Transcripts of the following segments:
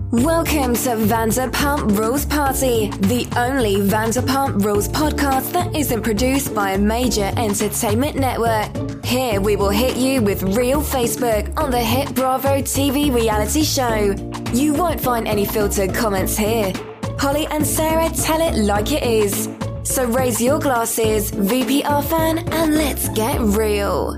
Welcome to Vanderpump Rules Party, the only Vanderpump Rules podcast that isn't produced by a major entertainment network. Here we will hit you with real Facebook on the hit Bravo TV reality show. You won't find any filtered comments here. Holly and Sarah tell it like it is. So raise your glasses, VPR fan, and let's get real.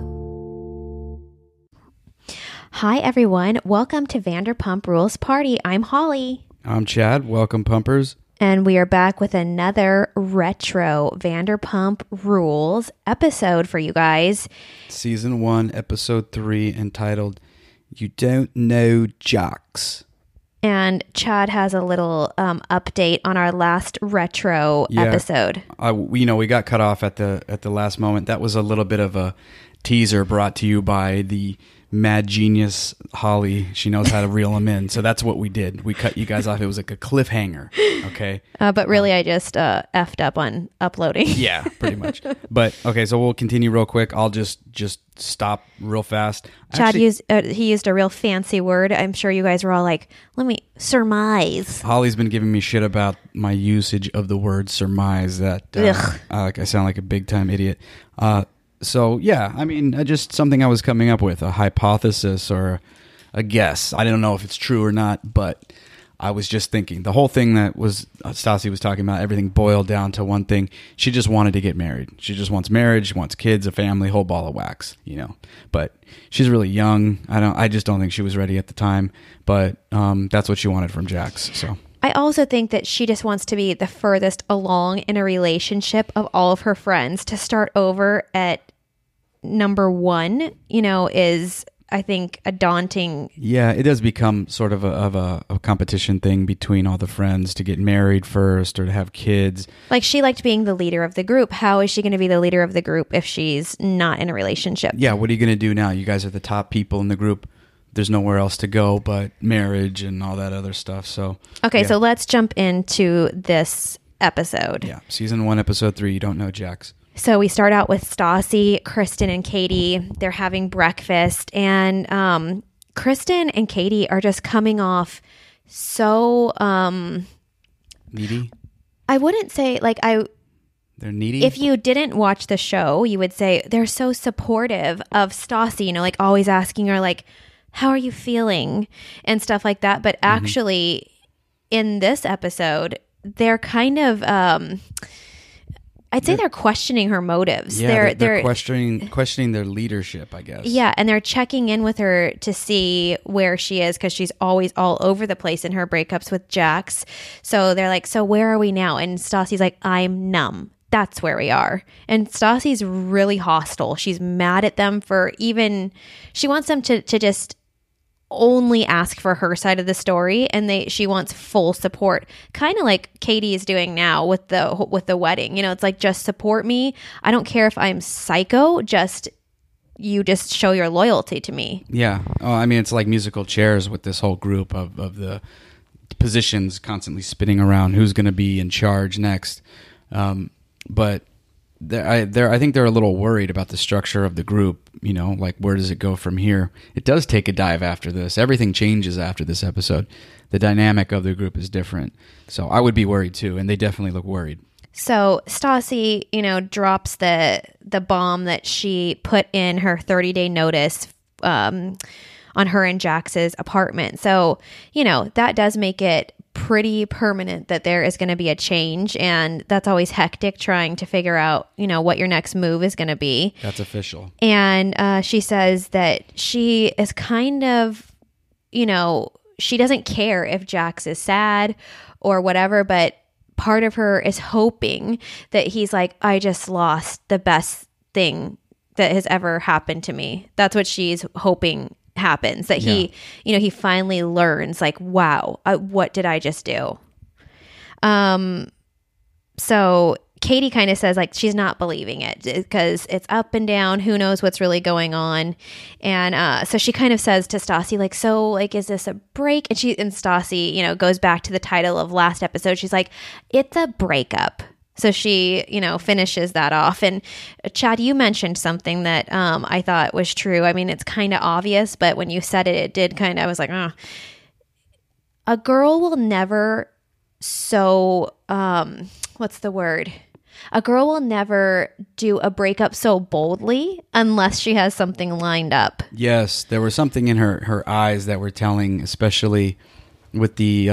Hi, everyone. Welcome to Vanderpump Rules Party. I'm Holly. I'm Chad. Welcome, Pumpers. And we are back with another retro Vanderpump Rules episode for you guys. Season 1, Episode 3, entitled, You Don't Know Jocks. And Chad has a little update on our last retro episode. We got cut off at the last moment. That was a little bit of a teaser brought to you by the mad genius Holly. She knows how to reel them in. So that's what we did. We cut you guys off. It was like a cliffhanger. Okay. But really, I just effed up on uploading. Yeah, pretty much. But okay, so we'll continue real quick. I'll just stop real fast. Chad used a real fancy word. I'm sure you guys were all like, let me surmise. Holly's been giving me shit about my usage of the word surmise. That I sound like a big time idiot. So, yeah, I mean, just something I was coming up with, a hypothesis or a guess. I don't know if it's true or not, but I was just thinking. The whole thing that was Stassi was talking about, everything boiled down to one thing. She just wanted to get married. She just wants marriage, wants kids, a family, whole ball of wax, But she's really young. I just don't think she was ready at the time. But that's what she wanted from Jax, so... I also think that she just wants to be the furthest along in a relationship of all of her friends. To start over at number one, is, I think, a daunting... Yeah, it does become sort of a competition thing between all the friends to get married first or to have kids. Like, she liked being the leader of the group. How is she going to be the leader of the group if she's not in a relationship? Yeah, what are you going to do now? You guys are the top people in the group. There's nowhere else to go but marriage and all that other stuff. So okay, So let's jump into this episode. Yeah, Season 1, Episode 3, You Don't Know Jax. So we start out with Stassi, Kristen, and Katie. They're having breakfast, and Kristen and Katie are just coming off so... needy? I wouldn't say, They're needy? If you didn't watch the show, you would say they're so supportive of Stassi, always asking her, how are you feeling? And stuff like that. But actually, in this episode, they're kind of... I'd say they're questioning her motives. Yeah, they're questioning their leadership, I guess. Yeah, and they're checking in with her to see where she is because she's always all over the place in her breakups with Jax. So they're like, so where are we now? And Stassi's like, I'm numb. That's where we are. And Stassi's really hostile. She's mad at them for even... She wants them to just only ask for her side of the story, and she wants full support, kind of like Katie is doing now with the wedding. It's like, just support me. I don't care if I'm psycho, you just show your loyalty to me. Yeah. I mean, it's like musical chairs with this whole group of the positions constantly spinning around who's going to be in charge next. But I think they're a little worried about the structure of the group. Where does it go from here? It does take a dive after this. Everything changes after this episode. The dynamic of the group is different. So I would be worried too, and they definitely look worried. So Stassi, drops the bomb that she put in her 30-day notice on her and Jax's apartment. So, that does make it pretty permanent that there is going to be a change, and that's always hectic trying to figure out what your next move is going to be. That's official. And she says that she is kind of she doesn't care if Jax is sad or whatever, but part of her is hoping that he's like, I just lost the best thing that has ever happened to me. That's what she's hoping happens, that he finally learns, wow, what did I just do? So Katie kind of says she's not believing it because it's up and down. Who knows what's really going on? And so she kind of says to Stassi, is this a break? And Stassi, goes back to the title of last episode. She's like, it's a breakup. So she, finishes that off. And Chad, you mentioned something that I thought was true. I mean, it's kind of obvious, but when you said it, it did kind of, I was like, oh. a girl will never what's the word? A girl will never do a breakup so boldly unless she has something lined up. Yes, there was something in her eyes that were telling, especially with the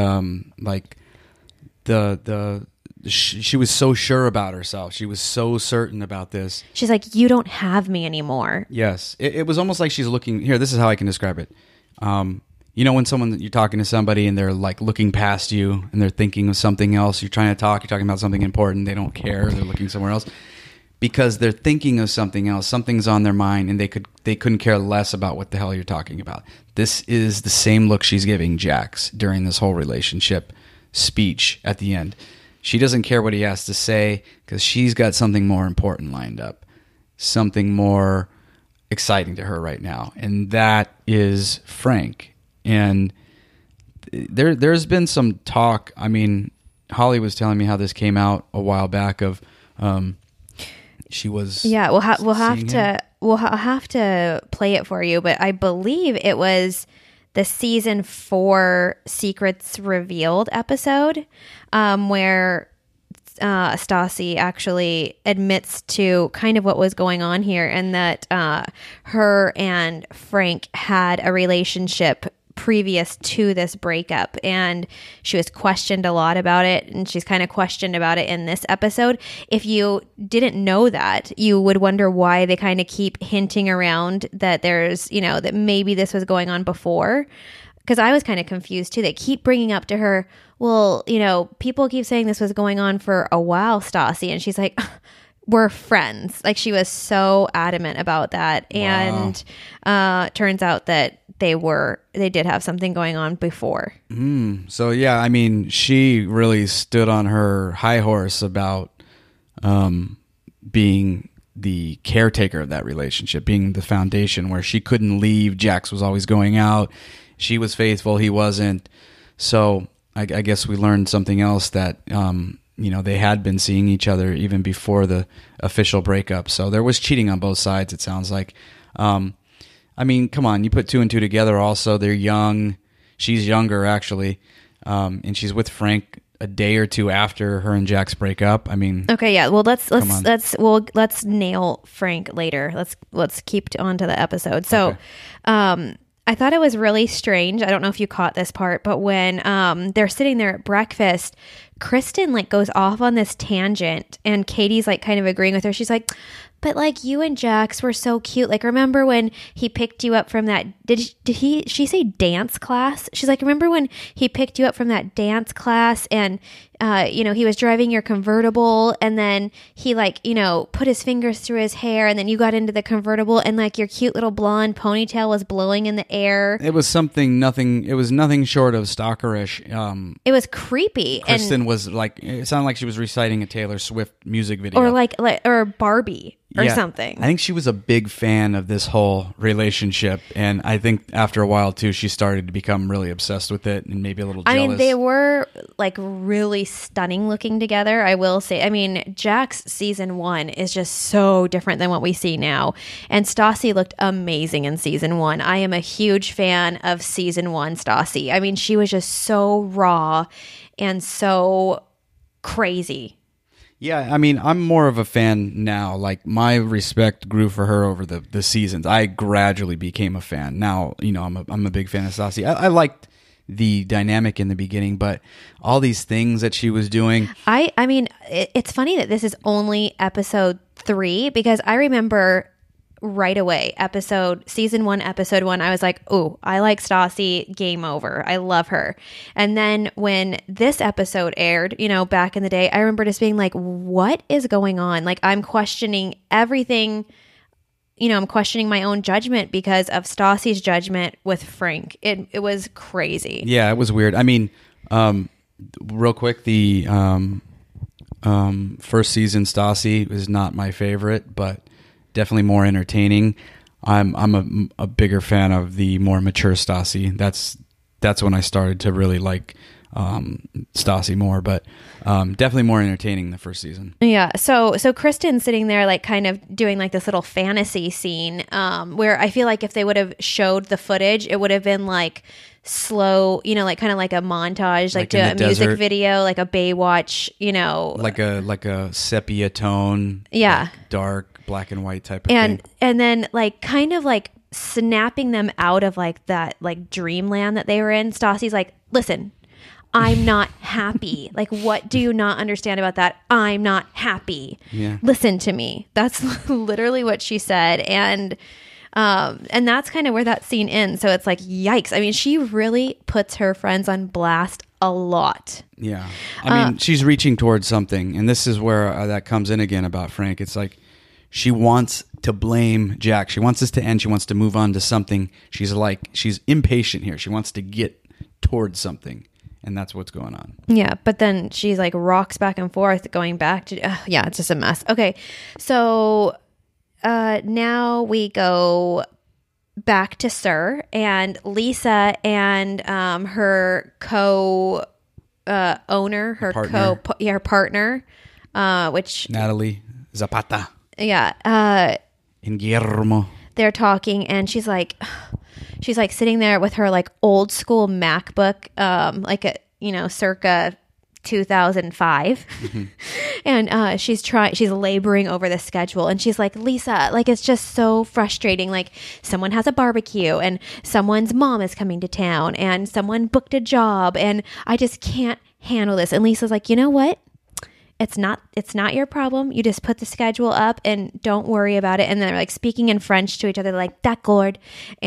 she was so sure about herself. She was so certain about this. She's like, you don't have me anymore. Yes, it was almost like she's looking. Here, this is how I can describe it. You know, when you're talking to somebody and they're like looking past you and they're thinking of something else. You're trying to talk. You're talking about something important. They don't care. They're looking somewhere else because they're thinking of something else. Something's on their mind, and they couldn't care less about what the hell you're talking about. This is the same look she's giving Jax during this whole relationship speech at the end. She doesn't care what he has to say because she's got something more important lined up, something more exciting to her right now, and that is Frank. And there's been some talk. I mean, Holly was telling me how this came out a while back. Of she was we'll have to play it for you, but I believe it was the season 4 Secrets Revealed episode where Stassi actually admits to kind of what was going on here, and that her and Frank had a relationship previous to this breakup, and she was questioned a lot about it, and she's kind of questioned about it in this episode. If you didn't know that, you would wonder why they kind of keep hinting around that there's, that maybe this was going on before, because I was kind of confused too. They keep bringing up to her, well, people keep saying this was going on for a while, Stassi, and she's like, we're friends. Like, she was so adamant about that. Wow. And turns out that they did have something going on before. So yeah, I mean, she really stood on her high horse about being the caretaker of that relationship, being the foundation where she couldn't leave. Jax was always going out. She was faithful. He wasn't. So I guess we learned something else, that they had been seeing each other even before the official breakup. So there was cheating on both sides, it sounds like. I mean, come on, you put 2 and 2 together also. They're young. She's younger, actually. And she's with Frank a day or two after her and Jax break up. I mean, okay, yeah. Well, let's nail Frank later. Let's keep on to the episode. So, okay. I thought it was really strange. I don't know if you caught this part, but when they're sitting there at breakfast, Kristen goes off on this tangent, and Katie's kind of agreeing with her. She's like, but you and Jax were so cute. Remember when he picked you up from that, she say dance class? She's like, remember when he picked you up from that dance class, and he was driving your convertible, and then he put his fingers through his hair, and then you got into the convertible, and your cute little blonde ponytail was blowing in the air. It was nothing short of stalkerish. It was creepy. Kristen was it sounded like she was reciting a Taylor Swift music video. Or Barbie. Or something. I think she was a big fan of this whole relationship, and I think after a while too, she started to become really obsessed with it and maybe a little jealous. I mean, they were really stunning looking together, I will say. I mean, Jax season 1 is just so different than what we see now, and Stassi looked amazing in season 1. I am a huge fan of season 1 Stassi. I mean, she was just so raw and so crazy. Yeah, I mean, I'm more of a fan now. My respect grew for her over the seasons. I gradually became a fan. Now, I'm a big fan of Stassi. I liked the dynamic in the beginning, but all these things that she was doing. I mean, it's funny that this is only episode 3, because I remember right away, season 1, episode 1, I was like, oh, I like Stassi, game over. I love her. And then when this episode aired, back in the day, I remember just being like, what is going on? I'm questioning everything. I'm questioning my own judgment because of Stassi's judgment with Frank. It was crazy. Yeah, it was weird. I mean, real quick, the first season Stassi is not my favorite, but definitely more entertaining. I'm a bigger fan of the more mature Stassi. That's when I started to really like Stassi more, but definitely more entertaining the first season. Yeah. So Kristen's sitting there kind of doing this little fantasy scene where I feel like if they would have showed the footage, it would have been slow, like kind of like a montage, like to in a the music desert. video, like a Baywatch, like a sepia tone, Yeah. like dark black and white type of thing. And then like kind of like snapping them out of like that like dreamland that they were in. Stassi's like, listen, I'm not happy. Like, what do you not understand about that? I'm not happy. Yeah. Listen to me. That's literally what she said. And that's kind of where that scene ends. So it's like, yikes. I mean, she really puts her friends on blast a lot. Yeah. I mean, she's reaching towards something. And this is where that comes in again about Frank. It's like she wants to blame Jack. She wants this to end. She wants to move on to something. She's impatient here. She wants to get towards something. And that's what's going on. Yeah, but then she's like rocks back and forth going back to, yeah, it's just a mess. Okay, so now we go back to Sir and Lisa and her owner, her partner. her partner, which Natalie Zapata yeah, and Guillermo. they're talking and she's like sitting there with her like old school MacBook, like a circa 2005, and she's laboring over the schedule, and she's like, Lisa, like it's just so frustrating. Like someone has a barbecue, and someone's mom is coming to town, and someone booked a job, and I just can't handle this. And Lisa's like, you know what? It's not your problem. You just put the schedule up and don't worry about it. And they're like speaking in French to each other, like d'accord.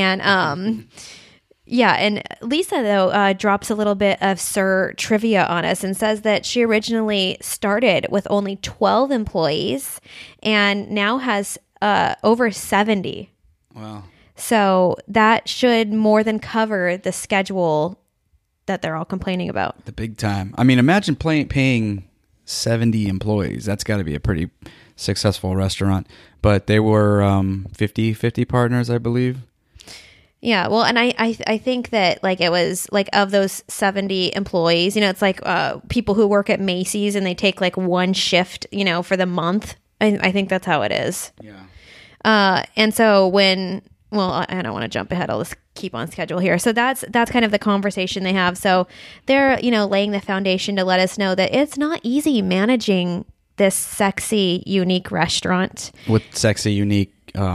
And yeah. And Lisa though drops a little bit of Sir trivia on us and says that she originally started with only 12 employees and now has over 70. Wow. So that should more than cover the schedule that they're all complaining about. The big time. I mean, imagine paying 70 employees. That's got to be a pretty successful restaurant. But they were 50 partners, I believe. Yeah, well, and I think that like it was like of those 70 employees, it's like people who work at Macy's and they take like one shift, for the month. I think that's how it is. Yeah. And so I don't want to jump ahead. I'll just keep on schedule here. So that's kind of the conversation they have. So they're, laying the foundation to let us know that it's not easy managing this sexy, unique restaurant. With sexy, unique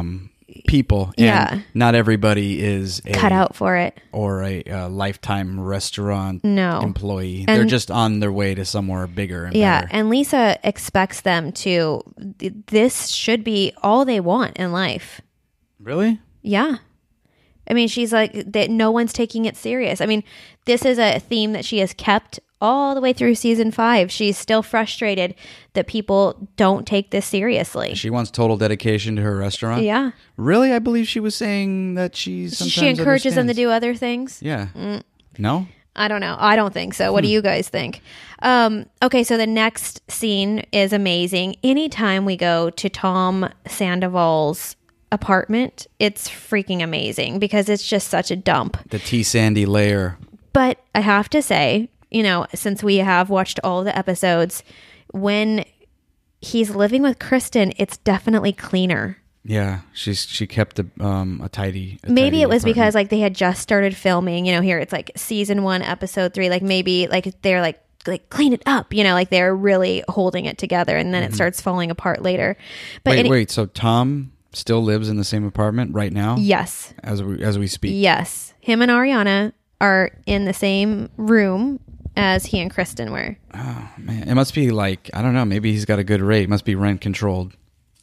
people. And Yeah. not everybody is Cut out for it. or a lifetime restaurant No. employee. And- They're just on their way to somewhere bigger and Yeah, better. and Lisa expects them to, this should be all they want in life. Really? Yeah. I mean, she's like, that no one's taking it serious. I mean, this is a theme that she has kept all the way through season 5. She's still frustrated that people don't take this seriously. She wants total dedication to her restaurant? Yeah. Really? I believe she was saying that she sometimes She encourages them to understands. do other things. Yeah. No? I don't know. I don't think so. What do you guys think? Okay, so the next scene is amazing. Anytime we go to Tom Sandoval's apartment, it's freaking amazing because it's just such a dump. The T. Sandy layer. But I have to say, since we have watched all the episodes, when he's living with Kristen, it's definitely cleaner. Yeah, she kept a tidy. Maybe it was apartment. because like they had just started filming. Here it's like season 1, episode 3. Like maybe like they're like clean it up. Like they're really holding it together, and then it starts falling apart later. But wait. So Tom still lives in the same apartment right now? Yes. As we speak. Yes. Him and Ariana are in the same room as he and Kristen were. Oh man, it must be like, I don't know. Maybe he's got a good rate. It must be rent controlled.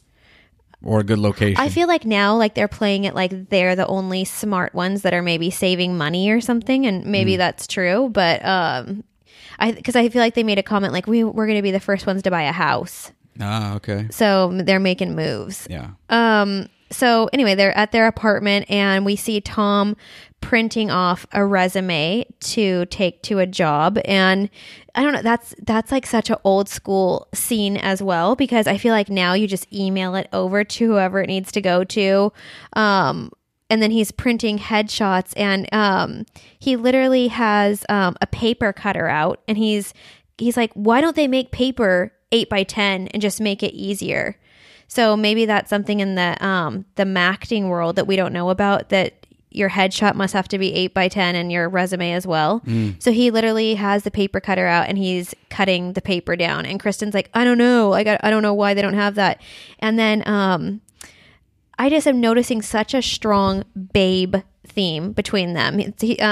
Or a good location. I feel like now, like they're playing it like they're the only smart ones that are maybe saving money or something, and maybe that's true. But because I feel like they made a comment like we're going to be the first ones to buy a house, Ah, okay. so they're making moves. Yeah. So anyway, they're at their apartment, and we see Tom printing off a resume to take to a job, and I don't know, that's like such an old school scene as well, because I feel like now you just email it over to whoever it needs to go to, and then he's printing headshots, and he literally has a paper cutter out, and he's like, why don't they make paper 8x10 and just make it easier? So maybe that's something in the acting world that we don't know about, that your headshot must have to be 8x10 and your resume as well. So he literally has the paper cutter out and he's cutting the paper down. And Kristen's like, I don't know. I don't know why they don't have that. And then I just am noticing such a strong babe theme between them.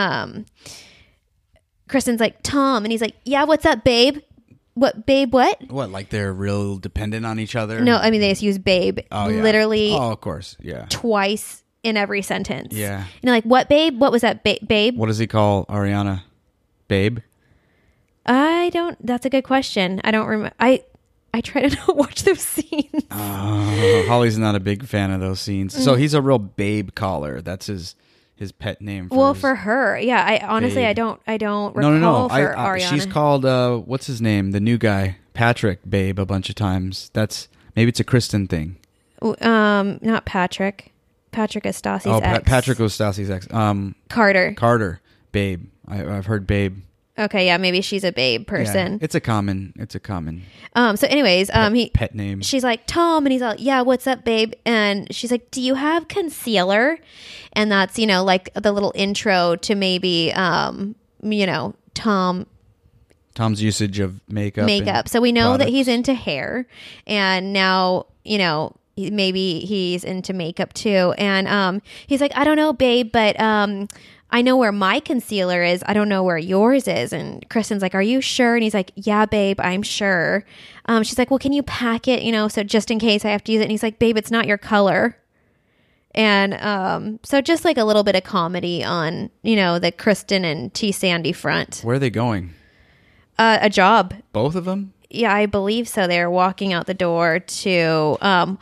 Kristen's like, Tom, and he's like, yeah, what's up, babe? What, babe, what? What, like they're real dependent on each other? No, I mean, they just use babe literally of course, yeah. twice in every sentence. Yeah. And you're like, what, babe? What was that, babe? What does he call Ariana? Babe? That's a good question. I don't remember. I try to not watch those scenes. Holly's not a big fan of those scenes. So he's a real babe caller. That's his pet name. For her. Yeah. I honestly, babe. I don't recall No. for Ariana. She's called, what's his name? The new guy, Patrick, babe, a bunch of times. Maybe it's a Kristen thing. Not Patrick. Patrick is Stassi's ex. Patrick was Stassi's ex. Carter, babe. I've heard babe. Okay, yeah, maybe she's a babe person. Yeah, it's a common. So anyways, pet name. She's like, Tom, and he's like, yeah, what's up, babe? And she's like, do you have concealer? And that's, like the little intro to maybe, Tom's usage of makeup. So we know products. that he's into hair, and now, maybe he's into makeup too. And he's like, I don't know, babe, but I know where my concealer is. I don't know where yours is. And Kristen's like, are you sure? And he's like, yeah, babe, I'm sure. She's like, well, can you pack it, so just in case I have to use it? And he's like, babe, it's not your color. And so just like a little bit of comedy on, the Kristen and T. Sandy front. Where are they going? A job. Both of them? Yeah, I believe so. They're walking out the door to,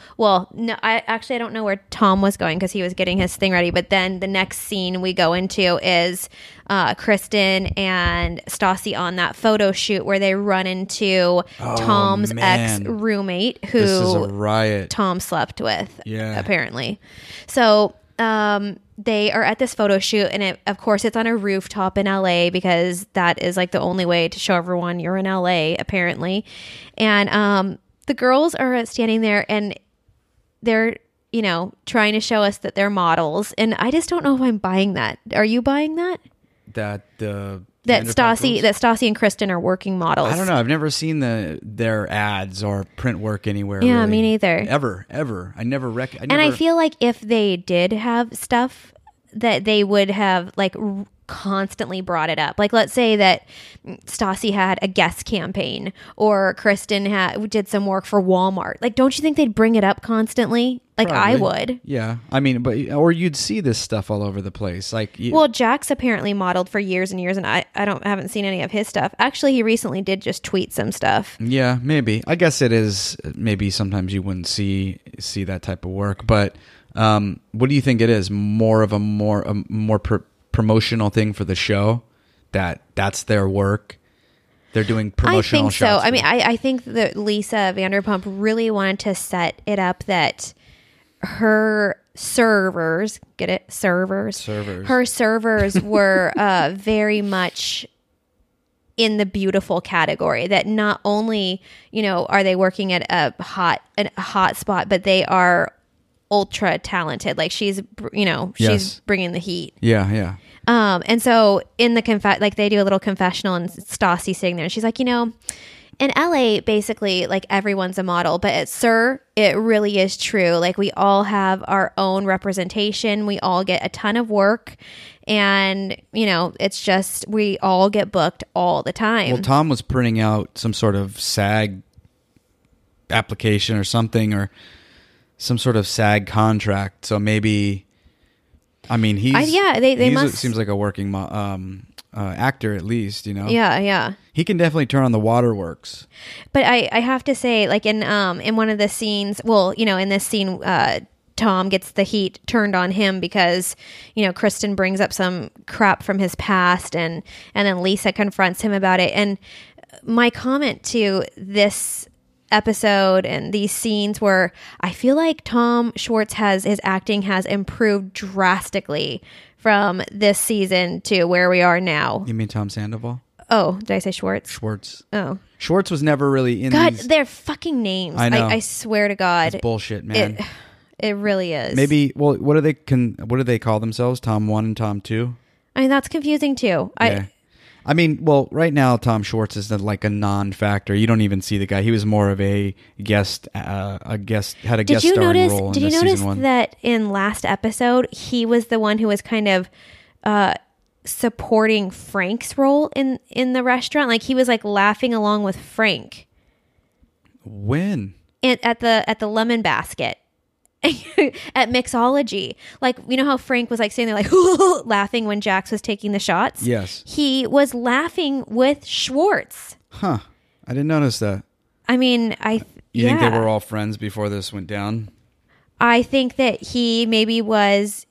I don't know where Tom was going because he was getting his thing ready. But then the next scene we go into is Kristen and Stassi on that photo shoot where they run into Tom's ex-roommate who this is a riot. Tom slept with, yeah, apparently. So they are at this photo shoot, and of course it's on a rooftop in LA because that is like the only way to show everyone you're in LA, apparently. And the girls are standing there and they're, trying to show us that they're models. And I just don't know if I'm buying that. Are you buying that? That Stassi and Kristen are working models. I don't know. I've never seen their ads or print work anywhere. Yeah, really. Me neither. Ever. I never. And I feel like if they did have stuff, that they would have like constantly brought it up. Like, let's say that Stassi had a guest campaign or Kristen did some work for Walmart. Like, don't you think they'd bring it up constantly? Like, probably. I would. Yeah. I mean, or you'd see this stuff all over the place. Like, well, Jax apparently modeled for years and years, and I haven't seen any of his stuff. Actually, he recently did just tweet some stuff. Yeah, maybe. I guess it is. Maybe sometimes you wouldn't see that type of work, but what do you think it is? More of a more promotional thing for the show? That's their work. They're doing promotional shots. I think so. I mean, I think that Lisa Vanderpump really wanted to set it up that her servers, get it? Servers. Her servers were very much in the beautiful category, that not only, are they working at a hot spot, but they are ultra talented. Like she's bringing the heat. Yeah. And so in the they do a little confessional, and Stassi sitting there, and she's like, in LA, basically, like everyone's a model, but at SUR, it really is true. Like we all have our own representation. We all get a ton of work, and it's just we all get booked all the time. Well, Tom was printing out some sort of SAG application or something, or some sort of SAG contract. So maybe, I mean, seems like a working actor at least, Yeah. He can definitely turn on the waterworks. But I have to say, like in one of the scenes, in this scene, Tom gets the heat turned on him because, Kristen brings up some crap from his past, and then Lisa confronts him about it. And my comment to this episode and these scenes were, I feel like Tom Schwartz his acting has improved drastically from this season to where we are now. You mean Tom Sandoval? Oh, did I say Schwartz? Schwartz. Oh. Schwartz was never really in God, their fucking names. I know. I swear to God. It's bullshit, man. It really is. Maybe. Well, what do they call themselves? Tom 1 and Tom 2. I mean, that's confusing too. Yeah. I mean, well, right now Tom Schwartz is like a non-factor. You don't even see the guy. He was more of a guest. Had a guest starring role. Did you notice that in last episode he was the one who was kind of supporting Frank's role in the restaurant? Like he was like laughing along with Frank. When? At the lemon basket. At Mixology, like, you know how Frank was like sitting there like laughing when Jax was taking the shots? Yes. He was laughing with Schwartz. Huh. I didn't notice that. I mean, You think they were all friends before this went down? I think that he maybe was,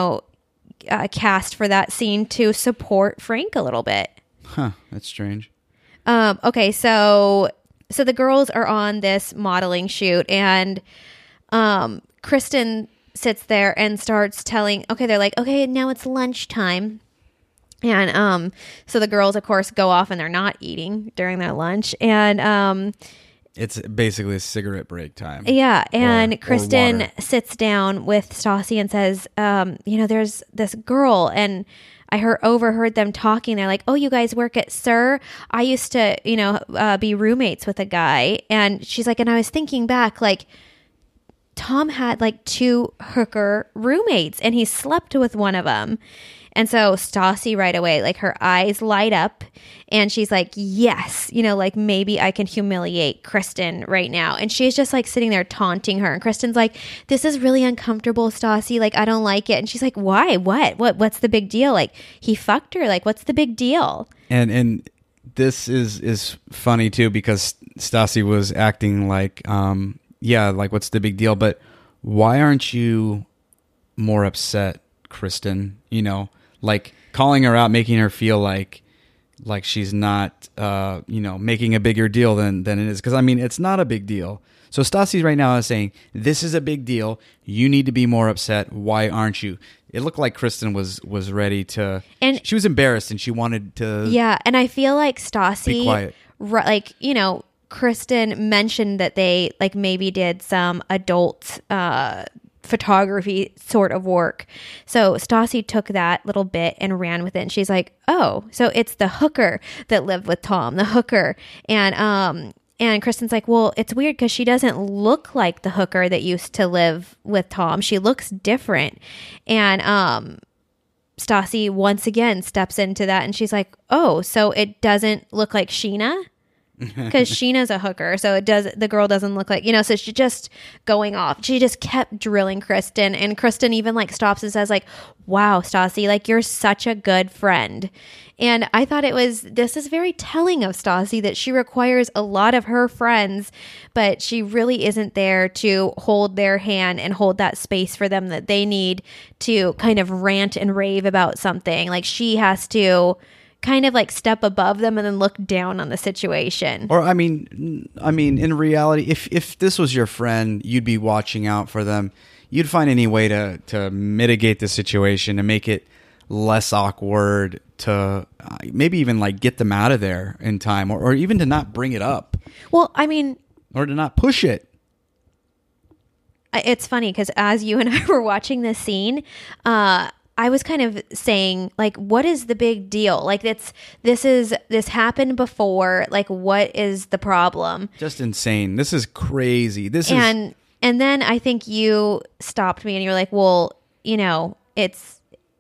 cast for that scene to support Frank a little bit. Huh. That's strange. Okay, so the girls are on this modeling shoot, and Kristen sits there and starts telling, they're like, okay, now it's lunchtime. And so the girls, of course, go off and they're not eating during their lunch. And it's basically a cigarette break time. Yeah. And Kristen sits down with Stassi and says, there's this girl, and I overheard them talking. They're like, oh, you guys work at SUR? I used to, be roommates with a guy. And she's like, and I was thinking back, like, Tom had like 2 hooker roommates and he slept with one of them. And so Stassi right away, like her eyes light up and she's like, yes, like maybe I can humiliate Kristen right now. And she's just like sitting there taunting her. And Kristen's like, this is really uncomfortable, Stassi. Like, I don't like it. And she's like, why? What's the big deal? Like, he fucked her. Like, what's the big deal? And this is funny too, because Stassi was acting like, like, what's the big deal? But why aren't you more upset, Kristen? Like calling her out, making her feel like she's not, making a bigger deal than it is. Because, I mean, it's not a big deal. So Stassi right now is saying, this is a big deal. You need to be more upset. Why aren't you? It looked like Kristen was ready to... And she was embarrassed and she wanted to... Yeah, and I feel like Stassi... Be quiet. Kristen mentioned that they like maybe did some adult photography sort of work. So Stassi took that little bit and ran with it. And she's like, oh, so it's the hooker that lived with Tom, the hooker. And Kristen's like, well, it's weird because she doesn't look like the hooker that used to live with Tom. She looks different. And Stassi once again steps into that and she's like, oh, so it doesn't look like Sheena? Because Sheena's a hooker, so the girl doesn't look like, so she's just going off. She just kept drilling Kristen, and Kristen even like stops and says like, wow, Stassi, like you're such a good friend. And I thought this is very telling of Stassi that she requires a lot of her friends, but she really isn't there to hold their hand and hold that space for them that they need to kind of rant and rave about something. Like she has to kind of like step above them and then look down on the situation. Or I mean, in reality, if this was your friend, you'd be watching out for them. You'd find any way to mitigate the situation and make it less awkward, to maybe even like get them out of there in time, or even to not bring it up. Well, I mean, or to not push it. It's funny because as you and I were watching this scene, I was kind of saying, like, what is the big deal? Like, this happened before. Like, what is the problem? Just insane. This is crazy. And then I think you stopped me and you're like, well, it's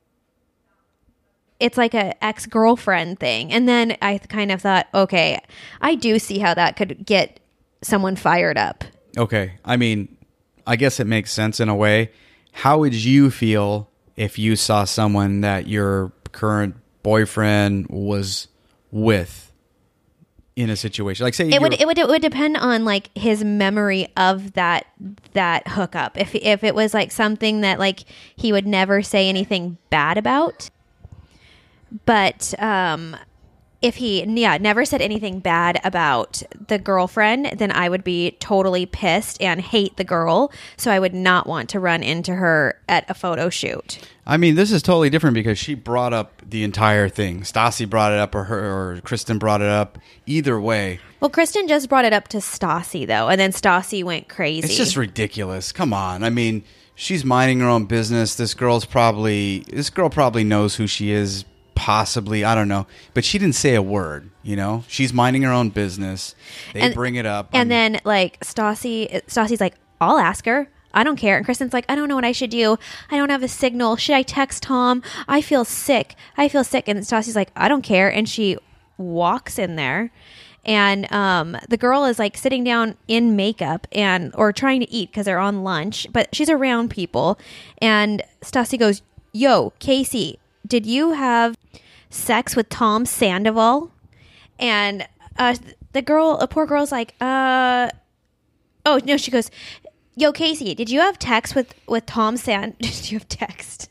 like a ex-girlfriend thing. And then I kind of thought, okay, I do see how that could get someone fired up. Okay. I mean, I guess it makes sense in a way. How would you feel if you saw someone that your current boyfriend was with in a situation? Like, say it would depend on like his memory of that hookup. If it was like something that like he would never say anything bad about, but if he never said anything bad about the girlfriend, then I would be totally pissed and hate the girl. So I would not want to run into her at a photo shoot. I mean, this is totally different because she brought up the entire thing. Stassi brought it up, or Kristen brought it up. Either way. Well, Kristen just brought it up to Stassi, though, and then Stassi went crazy. It's just ridiculous. Come on. I mean, she's minding her own business. This girl probably knows who she is, possibly. I don't know. But she didn't say a word, you know? She's minding her own business. They bring it up. And then, like, Stassi's like, I'll ask her. I don't care. And Kristen's like, I don't know what I should do. I don't have a signal. Should I text Tom? I feel sick. And Stassi's like, I don't care. And she walks in there. And the girl is like sitting down in makeup or trying to eat because they're on lunch. But she's around people. And Stassi goes, yo, Casey, did you have sex with Tom Sandoval? And the poor girl's like, oh, no, she goes, yo, Casey, did you have text with Tom Did you have text?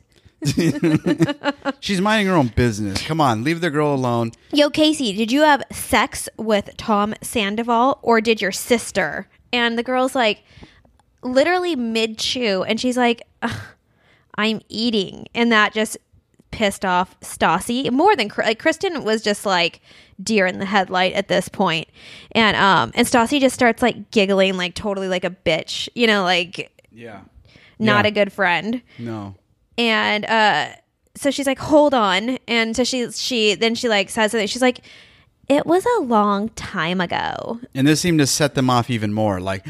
She's minding her own business. Come on, leave the girl alone. Yo, Casey, did you have sex with Tom Sandoval or did your sister? And the girl's like, literally mid-chew. And she's like, I'm eating. And that just pissed off Stassi more than Kristen was just like deer in the headlight at this point. And Stassi just starts like giggling like totally like a bitch, you know, like not a good friend. No. And so she's like, hold on. And so she like says something. She's like, it was a long time ago. And this seemed to set them off even more. Like,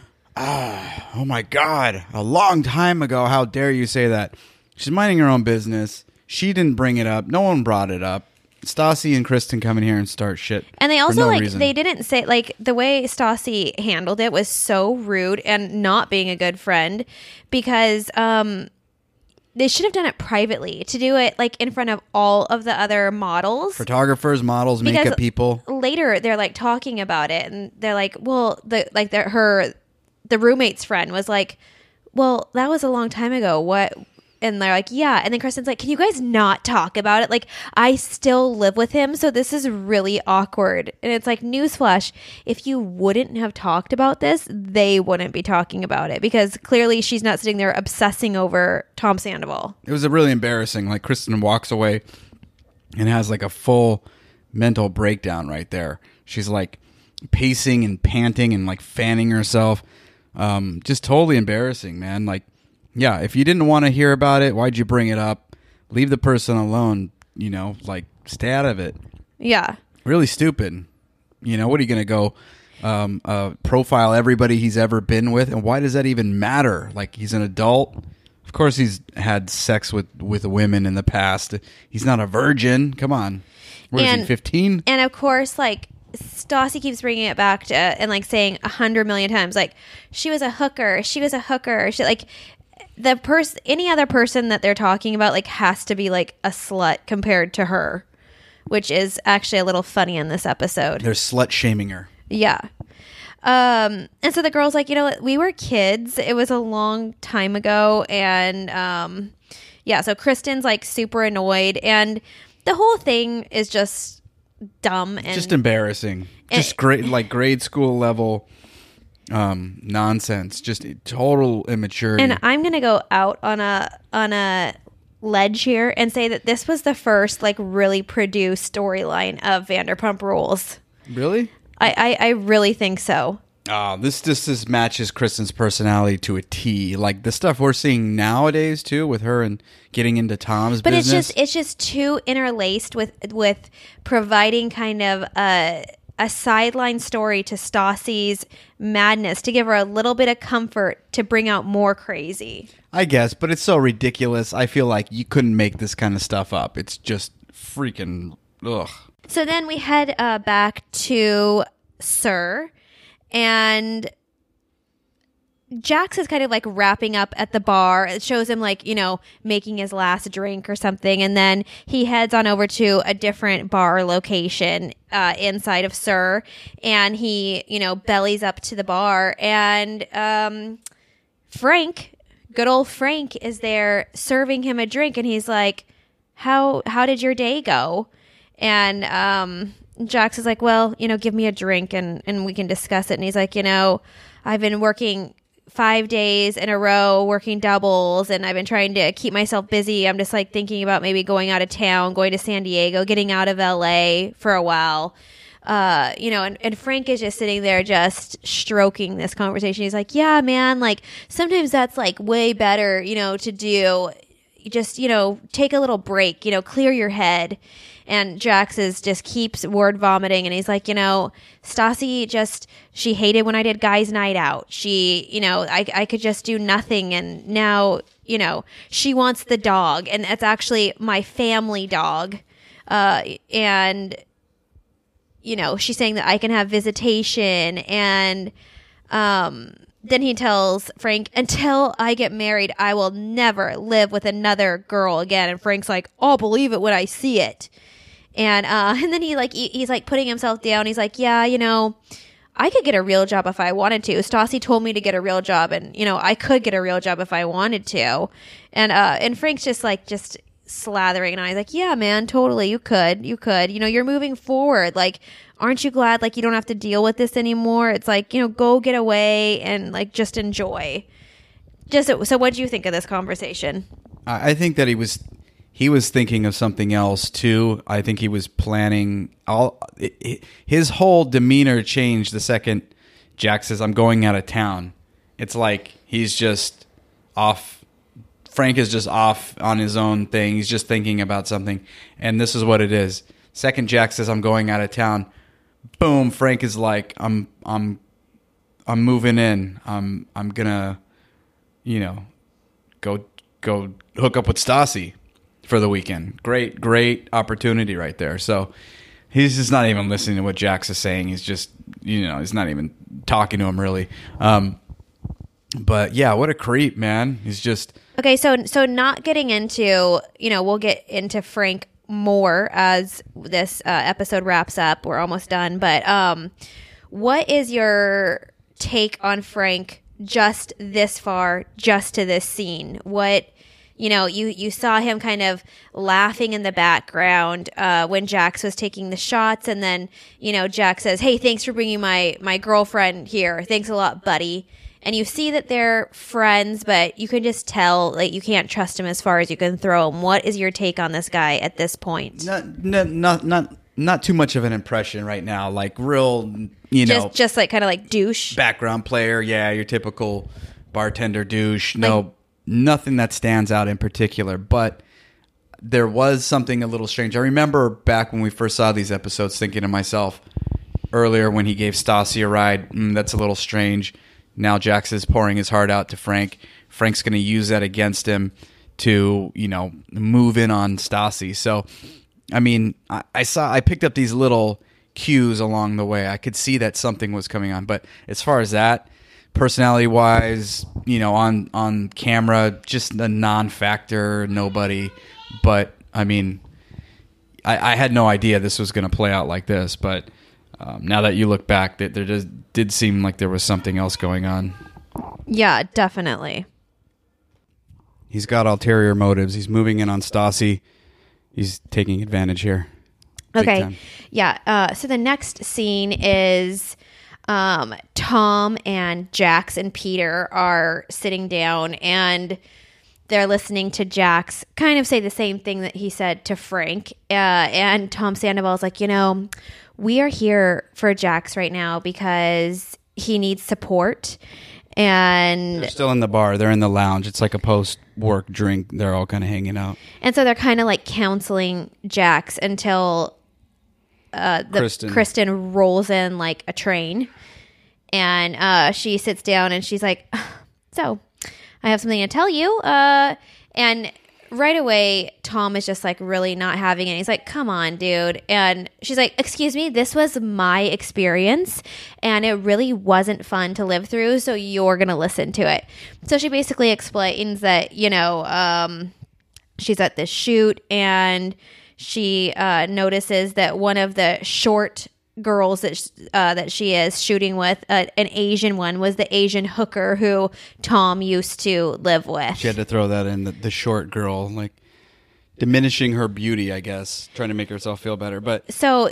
oh my God, a long time ago. How dare you say that? She's minding her own business. She didn't bring it up. No one brought it up. Stassi and Kristen come in here and start shit. And they also reason. They didn't say, like, the way Stassi handled it was so rude and not being a good friend because they should have done it privately. To do it like in front of all of the other models, photographers, models, makeup people. Later they're like talking about it and they're like, well, the roommate's friend was like, well, that was a long time ago. What? And they're like, yeah. And then Kristen's like, can you guys not talk about it? Like, I still live with him, so this is really awkward. And it's like, newsflash, if you wouldn't have talked about this, they wouldn't be talking about it because clearly she's not sitting there obsessing over Tom Sandoval. It was really embarrassing. Like, Kristen walks away and has like a full mental breakdown right there. She's like pacing and panting and like fanning herself. Just totally embarrassing, man. Like, yeah, if you didn't want to hear about it, why'd you bring it up? Leave the person alone, you know, like, stay out of it. Yeah. Really stupid. You know, what are you going to go profile everybody he's ever been with? And why does that even matter? Like, he's an adult. Of course he's had sex with women in the past. He's not a virgin. Come on. What is he, 15? And, of course, like, Stassi keeps bringing it back to and, like, saying 100 million times, like, she was a hooker. She was a hooker. She, like... any other person that they're talking about like has to be like a slut compared to her, which is actually a little funny in this episode. They're slut shaming her. Yeah. And so the girl's like, you know, we were kids. It was a long time ago. And yeah, so Kristen's like super annoyed and the whole thing is just dumb and just embarrassing. Just great, like grade school level nonsense, just total immaturity. And I'm gonna go out on a ledge here and say that this was the first like really produced storyline of Vanderpump Rules. Really? I really think so. This matches Kristen's personality to a T. Like the stuff we're seeing nowadays too, with her and getting into Tom's business. But it's just too interlaced with providing kind of a sideline story to Stassi's madness to give her a little bit of comfort to bring out more crazy. I guess, but it's so ridiculous. I feel like you couldn't make this kind of stuff up. It's just freaking ugh. So then we head back to SUR, and Jax is kind of like wrapping up at the bar. It shows him like, you know, making his last drink or something. And then he heads on over to a different bar location inside of SUR. And he, you know, bellies up to the bar. And Frank, good old Frank, is there serving him a drink. And he's like, how did your day go? And Jax is like, well, give me a drink and we can discuss it. And he's like, I've been working 5 days in a row, working doubles, and I've been trying to keep myself busy. I'm just like thinking about maybe going out of town, going to San Diego, getting out of LA for a while. And Frank is just sitting there just stroking this conversation. He's like, yeah, man, like sometimes that's like way better, to do. You just, take a little break, clear your head. And Jax just keeps word vomiting. And he's like, Stassi she hated when I did guys' night out. She, I could just do nothing. And now, she wants the dog. And that's actually my family dog. And she's saying that I can have visitation. And then he tells Frank, until I get married, I will never live with another girl again. And Frank's like, I'll believe it when I see it. And then he's like putting himself down. He's like, yeah, I could get a real job if I wanted to. Stassi told me to get a real job, and I could get a real job if I wanted to. And Frank's just slathering, and I was like, yeah, man, totally, you could. You're moving forward. Like, aren't you glad you don't have to deal with this anymore? It's like, go get away and just enjoy. So what do you think of this conversation? I think that he was thinking of something else too. I think he was planning his whole demeanor changed the second Jack says, I'm going out of town. It's like he's just off. Frank is just off on his own thing. He's just thinking about something. And this is what it is. Second Jack says, I'm going out of town. Boom. Frank is like, I'm moving in. I'm gonna, go hook up with Stassi for the weekend. Great opportunity right there. So he's just not even listening to what Jax is saying. He's just, he's not even talking to him really. But yeah, what a creep, man. He's just... Okay, so not getting into, we'll get into Frank more as this episode wraps up. We're almost done. But what is your take on Frank just this far, just to this scene? What... you saw him kind of laughing in the background when Jax was taking the shots. And then, Jax says, hey, thanks for bringing my girlfriend here. Thanks a lot, buddy. And you see that they're friends, but you can just tell you can't trust him as far as you can throw him. What is your take on this guy at this point? Not too much of an impression right now. Like real, just kind of douche. Background player. Yeah, your typical bartender douche. No. Nothing that stands out in particular, but there was something a little strange. I remember back when we first saw these episodes thinking to myself earlier when he gave Stassi a ride, that's a little strange. Now Jax is pouring his heart out to Frank. Frank's going to use that against him to, move in on Stassi. So, I mean, I picked up these little cues along the way. I could see that something was coming on, but as far as that, personality-wise, on camera, just a non-factor, nobody. But, I mean, I had no idea this was going to play out like this. But now that you look back, there did seem like there was something else going on. Yeah, definitely. He's got ulterior motives. He's moving in on Stassi. He's taking advantage here. Okay. Yeah. So the next scene is... Tom and Jax and Peter are sitting down and they're listening to Jax kind of say the same thing that he said to Frank. And Tom Sandoval is like, we are here for Jax right now because he needs support. And they're still in the bar. They're in the lounge. It's like a post-work drink. They're all kind of hanging out. And so they're kind of counseling Jax until Kristen rolls in like a train. And she sits down and she's like, so I have something to tell you. And right away, Tom is just really not having it. He's like, come on, dude. And she's like, excuse me, this was my experience and it really wasn't fun to live through. So you're going to listen to it. So she basically explains that, she's at this shoot and she notices that one of the short girls that she is shooting with, an Asian one, was the Asian hooker who Tom used to live with. She had to throw that in, the short girl. diminishing her beauty, I guess, trying to make herself feel better. But so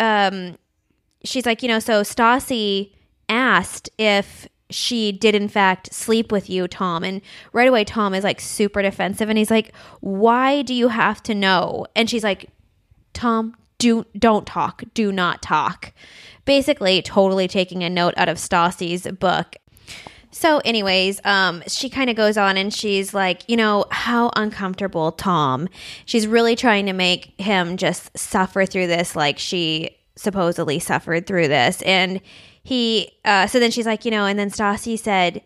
she's like, so Stassi asked if she did in fact sleep with you, Tom. And right away, Tom is like super defensive. And he's like, why do you have to know? And she's like, Tom, don't talk. Do not talk. Basically, totally taking a note out of Stassi's book. So anyways, she kind of goes on and she's like, how uncomfortable, Tom. She's really trying to make him just suffer through this like she supposedly suffered through this. And so then she's like, and then Stassi said,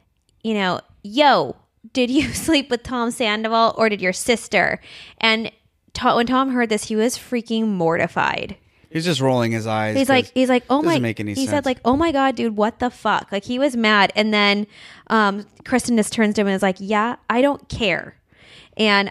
yo, did you sleep with Tom Sandoval or did your sister? And when Tom heard this, he was freaking mortified. He's just rolling his eyes. He's like, oh my, doesn't make any sense. He said like, oh my God, dude, what the fuck? Like he was mad. And then Kristen just turns to him and is like, yeah, I don't care. And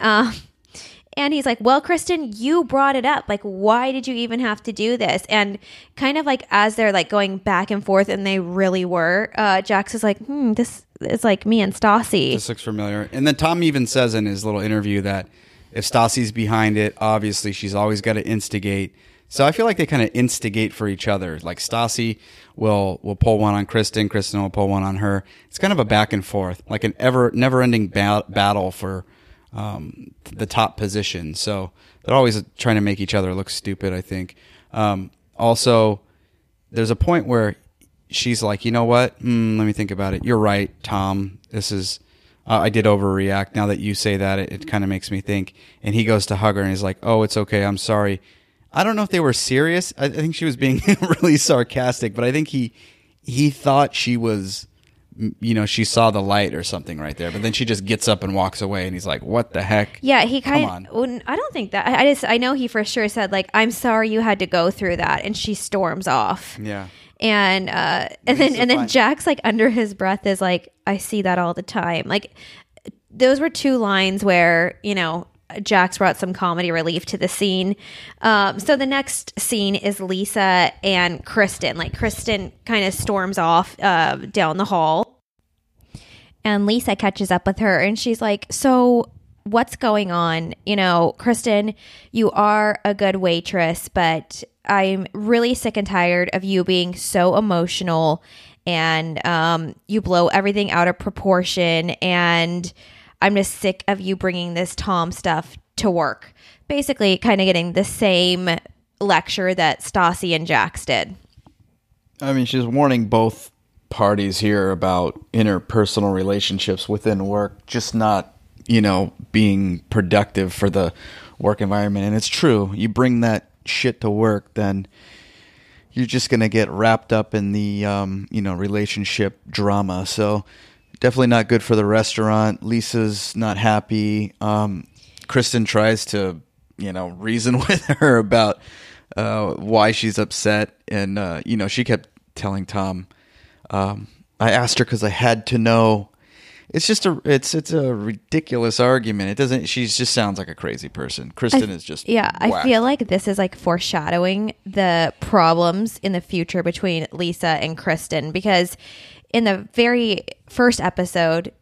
he's like, well, Kristen, you brought it up. Like, why did you even have to do this? And kind of like as they're like going back and forth, and they really were, Jax is like, this is like me and Stassi. This looks familiar. And then Tom even says in his little interview that if Stassi's behind it, obviously she's always got to instigate. So I feel like they kind of instigate for each other. Like Stassi will pull one on Kristen will pull one on her. It's kind of a back and forth, like an never-ending battle for the top position. So they're always trying to make each other look stupid, I think. Also, there's a point where she's like, you know what? Let me think about it. You're right, Tom. This is... I did overreact. Now that you say that, it kind of makes me think. And he goes to hug her and he's like, oh, it's okay. I'm sorry. I don't know if they were serious. I think she was being really sarcastic, but I think he thought she was, she saw the light or something right there. But then she just gets up and walks away, and he's like, "What the heck?" Yeah, he kind of. I don't think that. I know he for sure said like, "I'm sorry you had to go through that," and she storms off. Yeah. And then Jax like under his breath is like, "I see that all the time." Like those were two lines where Jax brought some comedy relief to the scene. So the next scene is Lisa and Kristen. Like Kristen kind of storms off down the hall. And Lisa catches up with her and she's like, so what's going on? Kristen, you are a good waitress, but I'm really sick and tired of you being so emotional and you blow everything out of proportion, and I'm just sick of you bringing this Tom stuff to work. Basically, kind of getting the same lecture that Stassi and Jax did. I mean, she's warning both parties here about interpersonal relationships within work, just not, being productive for the work environment. And it's true. You bring that shit to work, then you're just going to get wrapped up in the, relationship drama. So definitely not good for the restaurant. Lisa's not happy. Kristen tries to, reason with her about why she's upset. And, she kept telling Tom, I asked her because I had to know. It's just it's a ridiculous argument. It doesn't. She just sounds like a crazy person. Kristen is just whacked. I feel like this is like foreshadowing the problems in the future between Lisa and Kristen, because in the very first episode,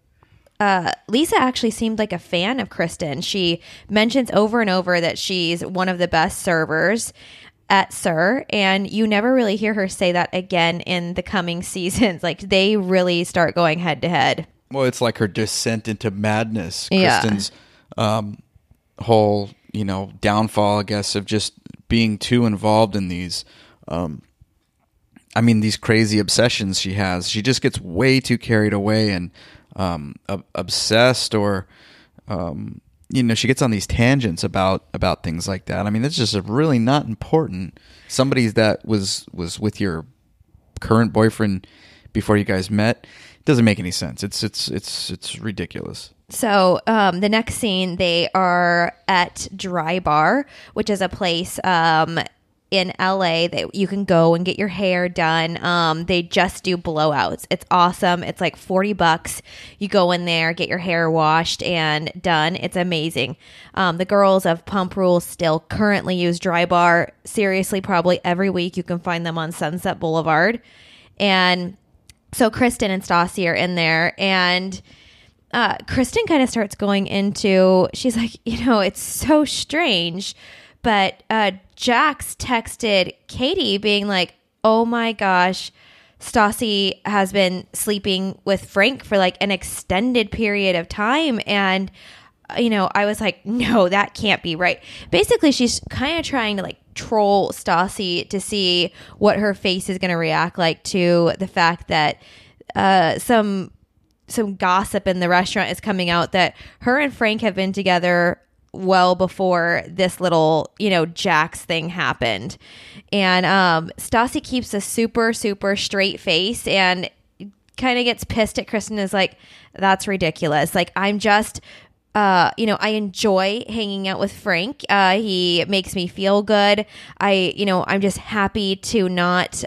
Lisa actually seemed like a fan of Kristen. She mentions over and over that she's one of the best servers at SUR, and you never really hear her say that again in the coming seasons. Like they really start going head to head. Well, it's like her descent into madness. Yeah. Kristen's whole, downfall, I guess, of just being too involved in these, these crazy obsessions she has. She just gets way too carried away and obsessed, or, she gets on these tangents about things like that. I mean, that's just really not important. Somebody that was with your current boyfriend before you guys met, doesn't make any sense. It's ridiculous. So the next scene, they are at Dry Bar, which is a place in LA that you can go and get your hair done. They just do blowouts. It's awesome. It's like $40. You go in there, get your hair washed and done. It's amazing. The girls of Pump Rules still currently use Dry Bar. Seriously, probably every week you can find them on Sunset Boulevard. And so Kristen and Stassi are in there, and Kristen kind of starts going into, she's like, it's so strange, but Jax texted Katie being like, oh my gosh, Stassi has been sleeping with Frank for like an extended period of time. And, I was like, no, that can't be right. Basically, she's kind of trying to like troll Stassi to see what her face is going to react like to the fact that some gossip in the restaurant is coming out that her and Frank have been together well before this little, Jax thing happened. And Stassi keeps a super, super straight face and kind of gets pissed at Kristen, is like, that's ridiculous. Like, I'm just, I enjoy hanging out with Frank. He makes me feel good. I'm just happy to not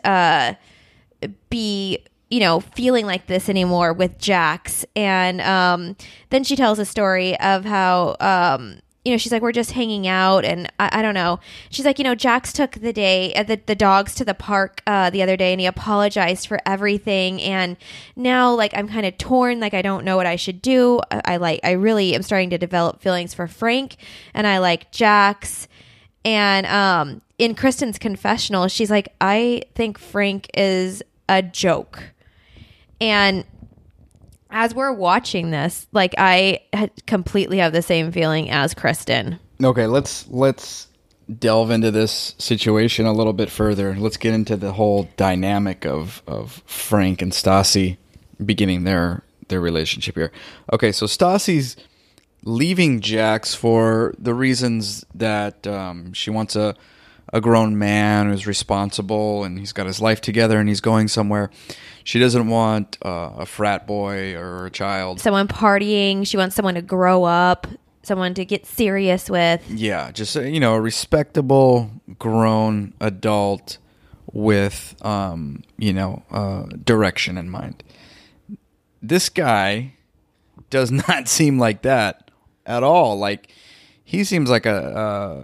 be feeling like this anymore with Jax. And then she tells a story of how, she's like, we're just hanging out. And I don't know. She's like, Jax took the dogs to the park the other day and he apologized for everything. And now like, I'm kind of torn. Like, I don't know what I should do. I really am starting to develop feelings for Frank, and I like Jax. And in Kristen's confessional, she's like, I think Frank is a joke. And as we're watching this, like, I completely have the same feeling as Kristen. Okay, let's delve into this situation a little bit further. Let's get into the whole dynamic of Frank and Stassi beginning their relationship here. Okay, so Stassi's leaving Jax for the reasons that she wants a grown man who's responsible and he's got his life together and he's going somewhere. She doesn't want a frat boy or a child. Someone partying. She wants someone to grow up, someone to get serious with. Yeah, just, a respectable, grown adult with, direction in mind. This guy does not seem like that at all. Like, he seems like a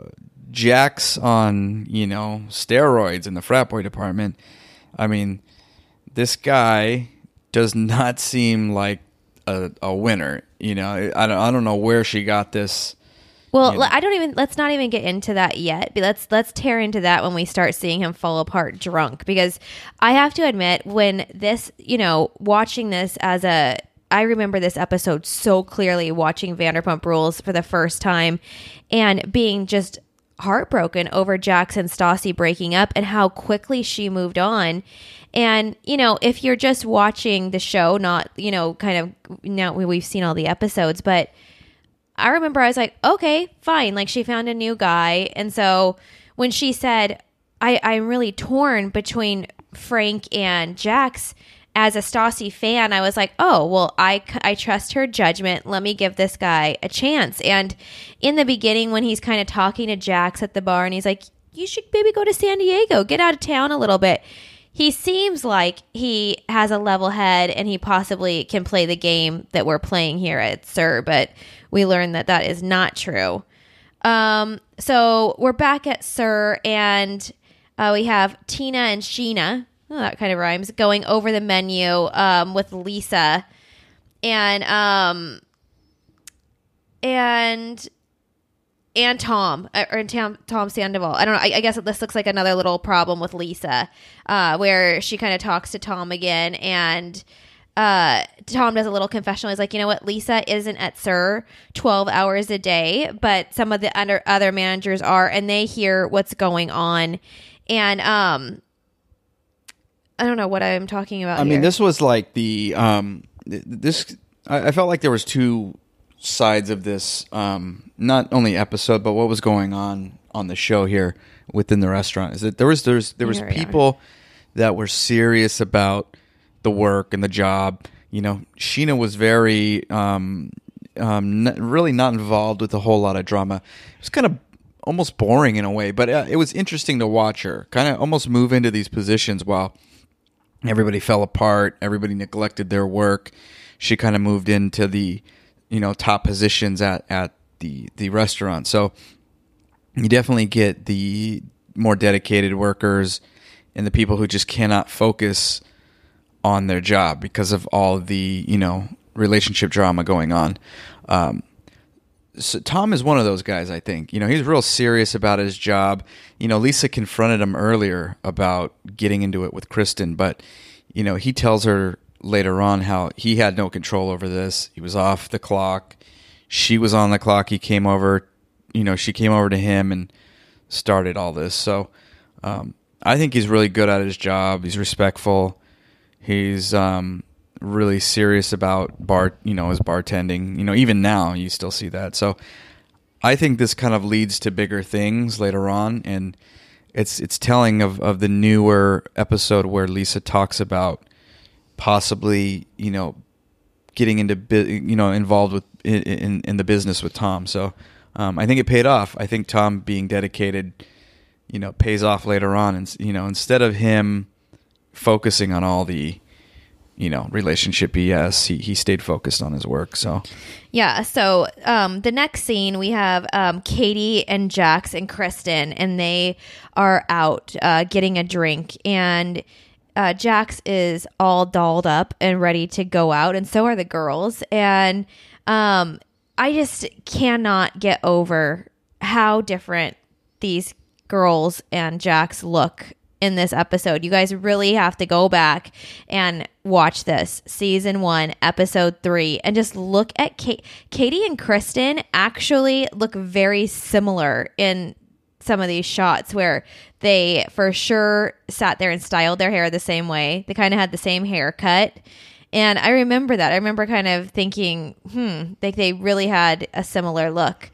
Jax on, steroids in the frat boy department. I mean, this guy does not seem like a winner. I don't know where she got this. Well, let's not even get into that yet. But let's tear into that when we start seeing him fall apart drunk, because I have to admit, when this, watching this I remember this episode so clearly, watching Vanderpump Rules for the first time and being just heartbroken over Jax and Stassi breaking up and how quickly she moved on. And, if you're just watching the show, not, kind of, now we've seen all the episodes, but I remember I was like, okay, fine. Like, she found a new guy. And so when she said, I'm really torn between Frank and Jax, as a Stassi fan, I was like, oh, well, I trust her judgment. Let me give this guy a chance. And in the beginning, when he's kind of talking to Jax at the bar and he's like, you should maybe go to San Diego, get out of town a little bit. He seems like he has a level head and he possibly can play the game that we're playing here at SUR, but we learned that is not true. So we're back at SUR, and we have Tina and Sheena, oh, that kind of rhymes, going over the menu with Lisa, and Tom, or Tom Sandoval. I don't know. I guess this looks like another little problem with Lisa, where she kind of talks to Tom again, and Tom does a little confessional. He's like, you know what? Lisa isn't at SUR 12 hours a day, but some of the other managers are, and they hear what's going on. And I don't know what I'm talking about. I mean, this was like the I felt like there was two sides of this, not only episode, but what was going on the show here within the restaurant. Is that there was people that were serious about the work and the job. Sheena was very really not involved with a whole lot of drama. It was kind of almost boring in a way, but it was interesting to watch her kind of almost move into these positions while everybody fell apart, everybody neglected their work. She kind of moved into the top positions at the restaurant. So you definitely get the more dedicated workers and the people who just cannot focus on their job because of all the relationship drama going on. So Tom is one of those guys, I think. He's real serious about his job. Lisa confronted him earlier about getting into it with Kristen, but, he tells her later on how he had no control over this. He was off the clock. She was on the clock. He came over, she came over to him and started all this. So I think he's really good at his job. He's respectful. He's really serious about his bartending. Even now you still see that. So I think this kind of leads to bigger things later on, and it's telling of the newer episode where Lisa talks about possibly getting into involved with in the business with Tom. So I think it paid off. I think Tom being dedicated pays off later on, and instead of him focusing on all the relationship BS, he stayed focused on his work. So yeah. So the next scene we have Katie and Jax and Kristen, and they are out getting a drink, and Jax is all dolled up and ready to go out, and so are the girls. And I just cannot get over how different these girls and Jax look in this episode. You guys really have to go back and watch this season 1 episode 3 and just look at Katie and Kristen actually look very similar in some of these shots where they for sure sat there and styled their hair the same way. They kind of had the same haircut. And I remember that. I remember kind of thinking, like they really had a similar look.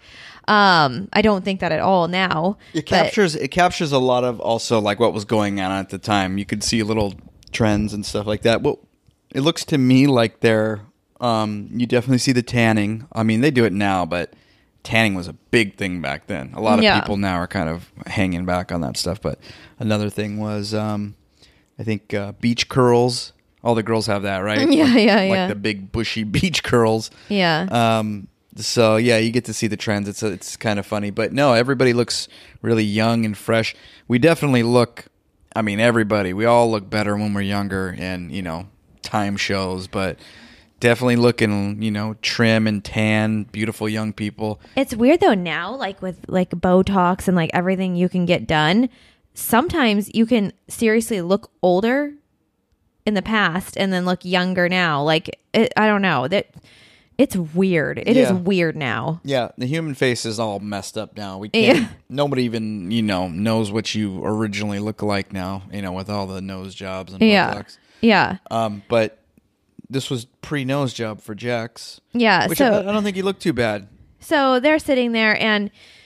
I don't think that at all now. It captures a lot of also like what was going on at the time. You could see little trends and stuff like that. Well, it looks to me like they're you definitely see the tanning. I mean, they do it now, but tanning was a big thing back then. A lot of people now are kind of hanging back on that stuff. But another thing was, I think beach curls. All the girls have that, right? Yeah. Like the big bushy beach curls. Yeah. So yeah, you get to see the trends. It's kind of funny, but no, everybody looks really young and fresh. We definitely look. I mean, we all look better when we're younger, and time shows, but definitely looking trim and tan, beautiful young people. It's weird though now, like with like Botox and like everything you can get done. Sometimes you can seriously look older in the past and then look younger now. Like I don't know that. It's weird. It is weird now. Yeah, the human face is all messed up now. We can't. Nobody even knows what you originally look like now. With all the nose jobs and Botox. Yeah. But this was pre-nose job for Jax. Yeah. Which so I don't think he looked too bad. So they're sitting there, and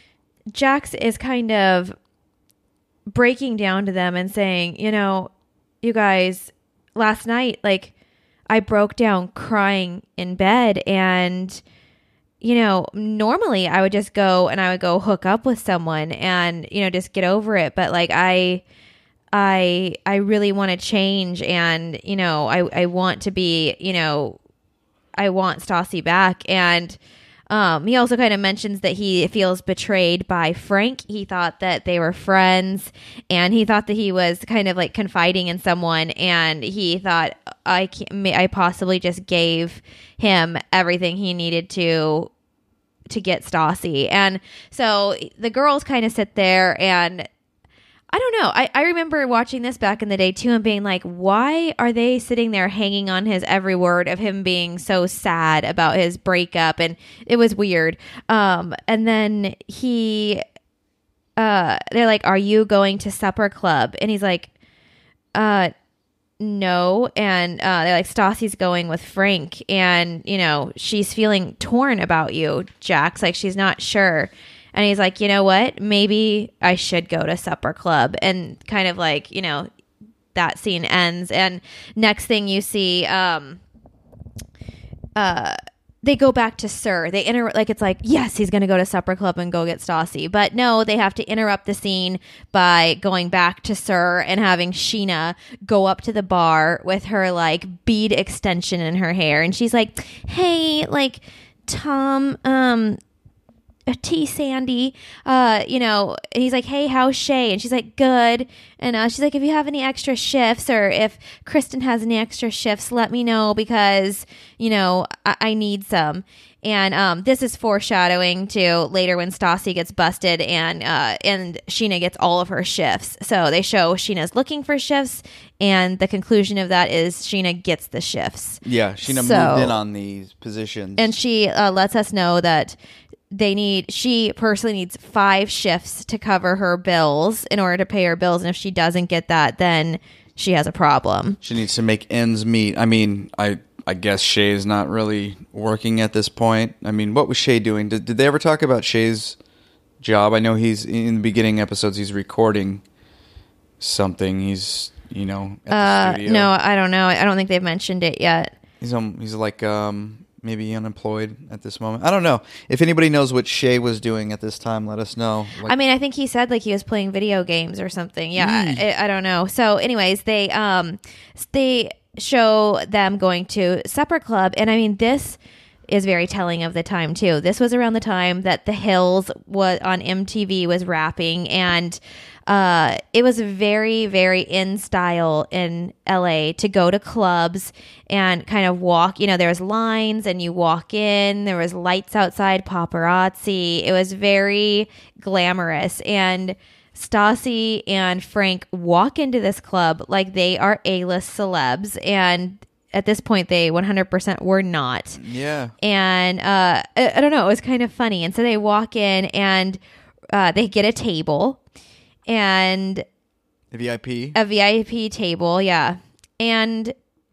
Jax is kind of breaking down to them and saying, you guys, last night, like, I broke down crying in bed, and normally I would just go and I would go hook up with someone and just get over it, but like I really want to change, and I want to be I want Stassi back. And he also kind of mentions that he feels betrayed by Frank. He thought that they were friends, and he thought that he was kind of like confiding in someone, and he thought I possibly just gave him everything he needed to get Stassi. And so the girls kind of sit there, and I don't know. I remember watching this back in the day too and being like, why are they sitting there hanging on his every word of him being so sad about his breakup? And it was weird. And then they're like, are you going to supper club? And he's like, no. And they're like, Stassi's going with Frank, and she's feeling torn about you, Jax. Like, she's not sure. And he's like, you know what? Maybe I should go to supper club. And kind of like, that scene ends. And next thing you see, they go back to SUR. It's like, yes, he's going to go to supper club and go get Stassi. But no, they have to interrupt the scene by going back to SUR and having Sheena go up to the bar with her like bead extension in her hair. And she's like, hey, like, Tom, tea, Sandy. You know, and he's like, hey, how's Shay? And she's like, good. And she's like, if you have any extra shifts, or if Kristen has any extra shifts, let me know, because, you know, I need some. And this is foreshadowing to later when Stassi gets busted and Scheana gets all of her shifts. So they show Sheena's looking for shifts, and the conclusion of that is Scheana gets the shifts. Yeah, Scheana moved in on these positions. And she lets us know that she personally needs 5 shifts to cover her bills in order to pay her bills. And if she doesn't get that, then she has a problem. She needs to make ends meet. I mean, I guess Shay's not really working at this point. I mean, what was Shay doing? Did they ever talk about Shay's job? I know he's in the beginning episodes. He's recording something. He's at the studio. No, I don't know. I don't think they've mentioned it yet. He's like maybe unemployed at this moment. I don't know. If anybody knows what Shay was doing at this time, let us know. I mean, I think he said like he was playing video games or something. Yeah, I don't know. So, anyways, they show them going to supper club, and I mean, this is very telling of the time too. This was around the time that The Hills was on MTV was wrapping, and it was very, very in style in LA to go to clubs and kind of walk. You know, there was lines, and you walk in. There was lights outside, paparazzi. It was very glamorous, and Stassi and Frank walk into this club like they are A-list celebs, and at this point they 100% were not. Yeah. And I don't know, it was kind of funny. And so they walk in, and they get a table, and a VIP table, yeah. And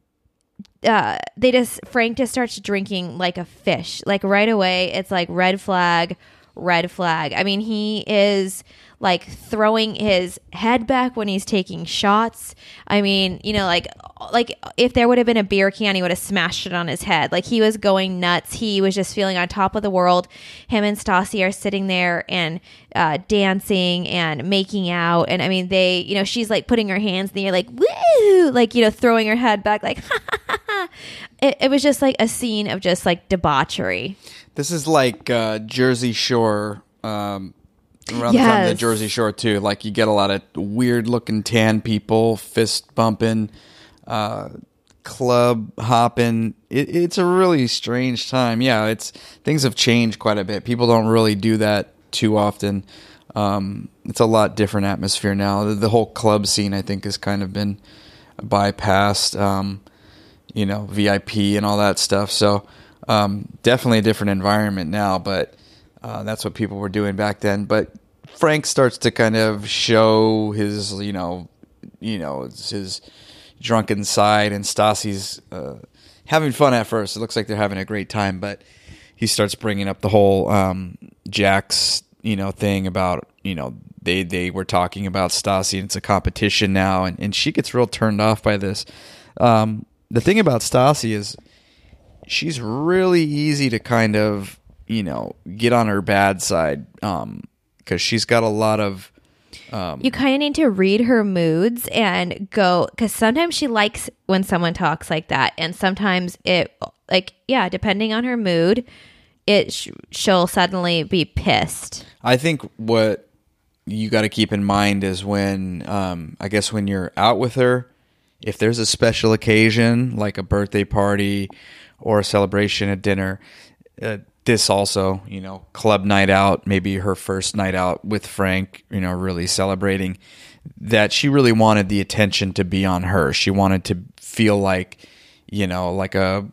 Frank just starts drinking like a fish. Like right away, it's like red flag. I mean, he is like throwing his head back when he's taking shots. I mean, you know, like if there would have been a beer can, he would have smashed it on his head. Like he was going nuts. He was just feeling on top of the world. Him and Stassi are sitting there and dancing and making out. And I mean, they, you know, she's like putting her hands in the air, like, woo, like, you know, throwing her head back, like, ha, ha, ha, ha. It was just like a scene of just like debauchery. This is like Jersey Shore, around the time of the Jersey Shore too. Like you get a lot of weird looking tan people, fist bumping, club hopping. It's a really strange time. Yeah, things have changed quite a bit. People don't really do that too often. It's a lot different atmosphere now. The whole club scene, I think, has kind of been bypassed. VIP and all that stuff. So. Definitely a different environment now, but that's what people were doing back then. But Frank starts to kind of show his, his drunken side, and Stassi's having fun at first. It looks like they're having a great time, but he starts bringing up the whole Jax, thing about, they were talking about Stassi, and it's a competition now, and she gets real turned off by this. The thing about Stassi is, she's really easy to kind of, get on her bad side, because she's got a lot of... you kind of need to read her moods and go... Because sometimes she likes when someone talks like that. And sometimes it, depending on her mood, she'll suddenly be pissed. I think what you got to keep in mind is when, I guess when you're out with her, if there's a special occasion, like a birthday party... or a celebration at dinner. This also, club night out, maybe her first night out with Frank, really celebrating, that she really wanted the attention to be on her. She wanted to feel like, like a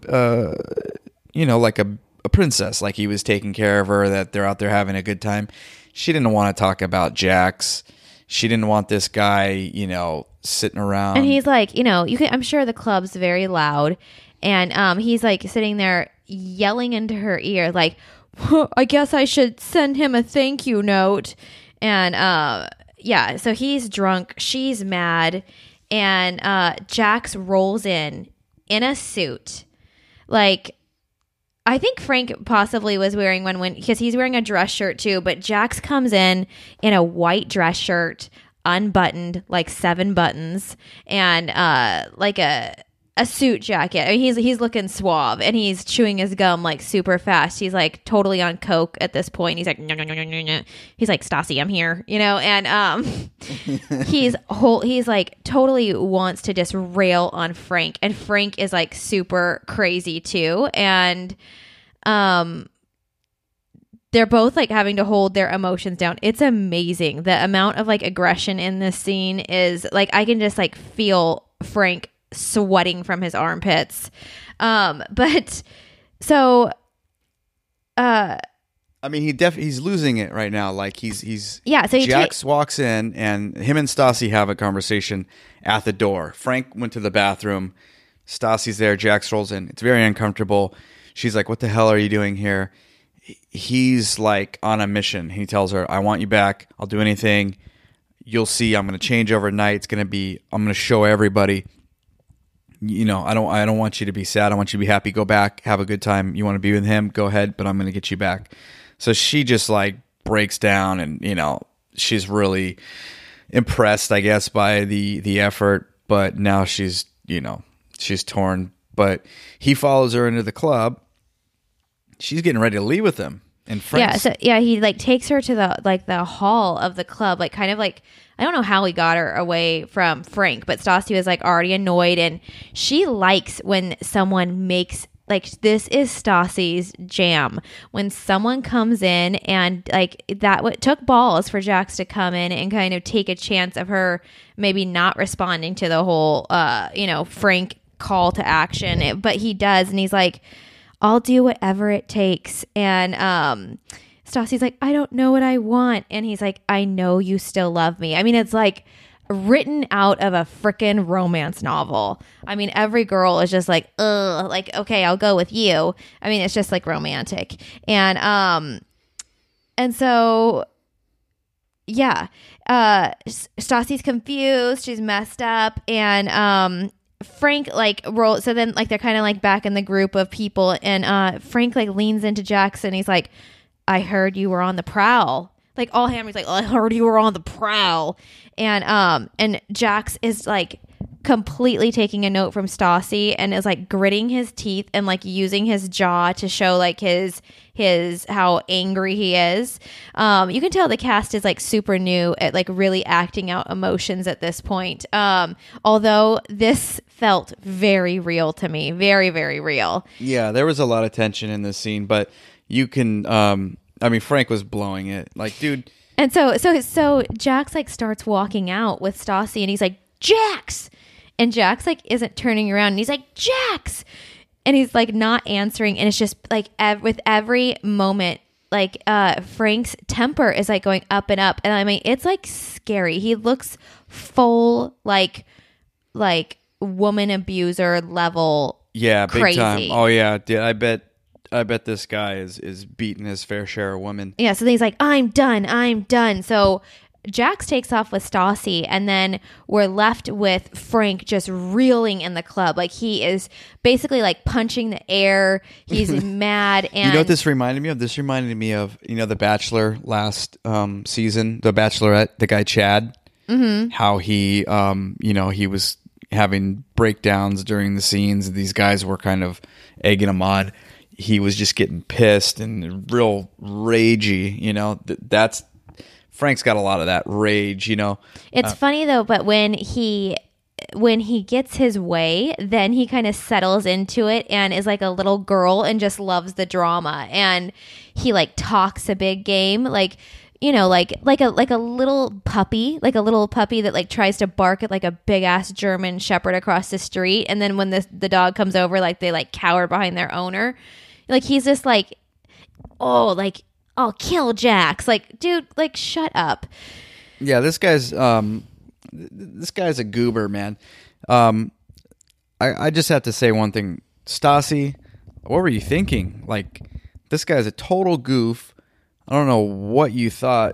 princess, like he was taking care of her, that they're out there having a good time. She didn't want to talk about Jax. She didn't want this guy, sitting around. And he's like, I'm sure the club's very loud. And he's like sitting there yelling into her ear, like, I guess I should send him a thank you note. And so he's drunk. She's mad. And Jax rolls in a suit. Like, I think Frank possibly was wearing one because he's wearing a dress shirt too. But Jax comes in a white dress shirt, unbuttoned, like 7 buttons, and like a a suit jacket. I mean, he's looking suave, and he's chewing his gum like super fast. He's like totally on coke at this point. He's like, no, no, no, no, no, no. He's like, Stassi, I'm here, and he's like totally wants to just rail on Frank, and Frank is like super crazy too, and they're both like having to hold their emotions down. It's amazing. The amount of like aggression in this scene is like, I can just like feel Frank sweating from his armpits. But so, I mean, he's losing it right now. Like he's yeah. So Jax walks in, and him and Stassi have a conversation at the door. Frank went to the bathroom. Stassi's there. Jax rolls in. It's very uncomfortable. She's like, "What the hell are you doing here?" He's like on a mission. He tells her, "I want you back. I'll do anything. You'll see. I'm going to change overnight. I'm going to show everybody. You know, I don't want you to be sad. I want you to be happy. Go back. Have a good time. You want to be with him? Go ahead. But I'm going to get you back." So she just like breaks down, and you know, she's really impressed, I guess, by the effort. But now she's torn. But he follows her into the club. She's getting ready to leave with him. And Frank's, he like takes her to the hall of the club, like kind of like, I don't know how he got her away from Frank, but Stassi was like already annoyed, and she likes when someone makes, like, this is Stassi's jam. When someone comes in and like that, what took balls for Jax to come in and kind of take a chance of her maybe not responding to the whole Frank call to action, but he does, and he's like, I'll do whatever it takes. And Stassi's like, I don't know what I want. And he's like, I know you still love me. I mean, it's like written out of a freaking romance novel. I mean, every girl is just like, ugh, like, okay, I'll go with you. I mean, it's just like romantic. And so, yeah, Stassi's confused. She's messed up. And, Frank like roll, so then like they're kind of like back in the group of people, and Frank like leans into Jackson. He's like, I heard you were on the prowl. Like all hammer, he's like, I heard you were on the prowl. And Jax is like completely taking a note from Stassi, and is like gritting his teeth and like using his jaw to show like his how angry he is. You can tell the cast is like super new at like really acting out emotions at this point. Although this felt very real to me, very, very real. Yeah, there was a lot of tension in this scene, but you can, I mean, Frank was blowing it, like, dude. And so Jax like starts walking out with Stassi, and he's like, Jax, and Jax like isn't turning around, and he's like, Jax. And he's like not answering, and it's just like with every moment, like Frank's temper is like going up and up, and I mean it's like scary. He looks full like woman abuser level. Yeah, big crazy. Time. Oh yeah, dude, I bet this guy is beating his fair share of women. Yeah, so then he's like, I'm done. So Jax takes off with Stassi, and then we're left with Frank just reeling in the club. Like he is basically like punching the air. He's mad. And you know what this reminded me of? This reminded me of, The Bachelor last season, The Bachelorette, the guy Chad. Mm-hmm. How he, he was having breakdowns during the scenes, and these guys were kind of egging him on. He was just getting pissed and real ragey, that's Frank's got a lot of that rage, It's funny though, but when he gets his way, then he kind of settles into it and is like a little girl and just loves the drama, and he like talks a big game, like a little puppy, that like tries to bark at like a big ass German shepherd across the street, and then when the dog comes over, like they like cower behind their owner. Like he's just like, oh, like, I'll kill Jax. Like, dude, like, shut up. Yeah, this guy's a goober, man. I just have to say one thing. Stassi, what were you thinking? Like, this guy's a total goof. I don't know what you thought.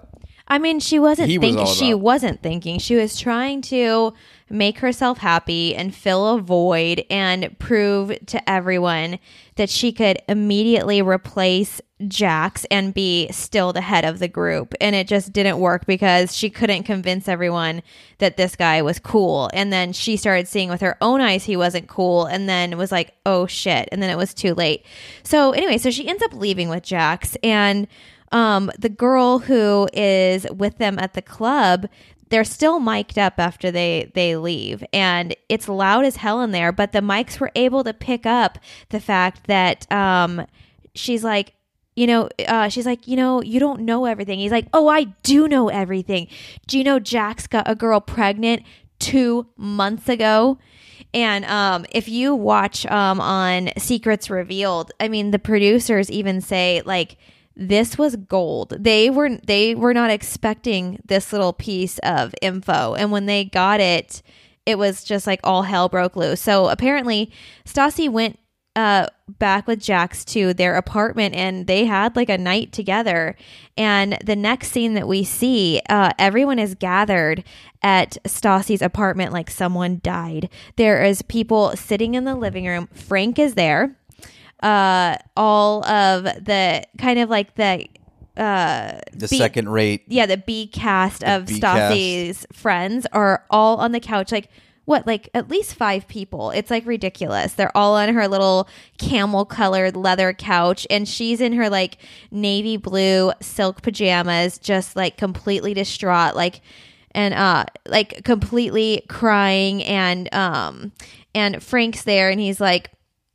I mean, she wasn't He was thinking. all She about. wasn't thinking. She was trying to make herself happy and fill a void and prove to everyone that she could immediately replace Jax and be still the head of the group. And it just didn't work because she couldn't convince everyone that this guy was cool. And then she started seeing with her own eyes he wasn't cool, and then was like, oh shit. And then it was too late. So anyway, so she ends up leaving with Jax, and the girl who is with them at the club, they're still mic'd up after they leave, and it's loud as hell in there, but the mics were able to pick up the fact that she's like, you don't know everything. He's like, oh, I do know everything. Do you know Jax got a girl pregnant 2 months ago? And if you watch on Secrets Revealed, I mean, the producers even say, like, this was gold. They were not expecting this little piece of info. And when they got it, it was just like all hell broke loose. So apparently Stassi went back with Jax to their apartment, and they had like a night together. And the next scene that we see, everyone is gathered at Stassi's apartment like someone died. There is people sitting in the living room. Frank is there. All of the kind of like the second rate. the B cast of B Stassi's friends are all on the couch, like at least 5 people. It's like ridiculous. They're all on her little camel colored leather couch, and she's in her like navy blue silk pajamas, just like completely distraught, like completely crying, and Frank's there, and he's like,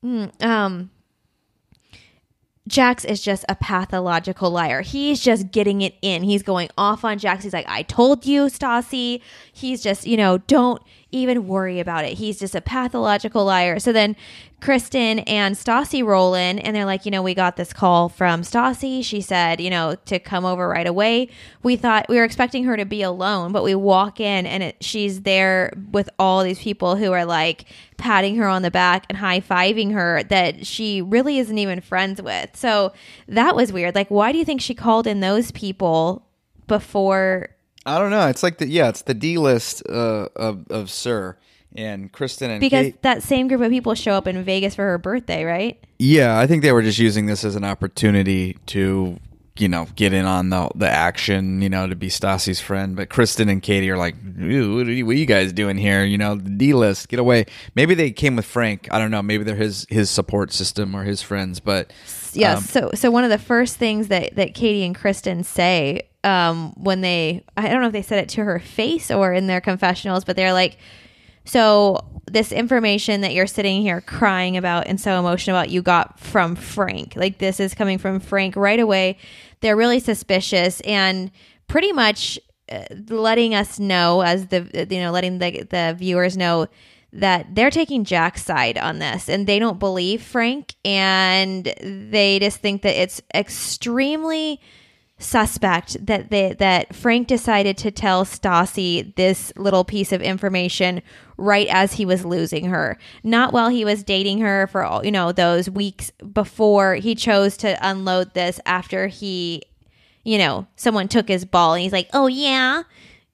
Jax is just a pathological liar. He's just getting it in. He's going off on Jax. He's like, I told you, Stassi. He's just, don't even worry about it. He's just a pathological liar. So then Kristen and Stassi roll in, and they're like, we got this call from Stassi. She said, to come over right away. We thought we were expecting her to be alone, but we walk in, and she's there with all these people who are like patting her on the back and high-fiving her that she really isn't even friends with. So that was weird. Like, why do you think she called in those people before? I don't know. It's like it's the D list of Sir and Kristen and because Kate. That same group of people show up in Vegas for her birthday, right? Yeah, I think they were just using this as an opportunity to, get in on the action, to be Stassi's friend. But Kristen and Katie are like, "Ew, what are you guys doing here? The D list, get away." Maybe they came with Frank. I don't know. Maybe they're his support system or his friends. But yeah. So one of the first things that Katie and Kristen say when I don't know if they said it to her face or in their confessionals, but they're like, so this information that you're sitting here crying about and so emotional about, you got from Frank. Like, this is coming from Frank right away. They're really suspicious and pretty much letting us know, as letting the viewers know that they're taking Jack's side on this, and they don't believe Frank, and they just think that it's extremely suspect that Frank decided to tell Stassi this little piece of information right as he was losing her, not while he was dating her for all those weeks before. He chose to unload this after he someone took his ball, and he's like, oh yeah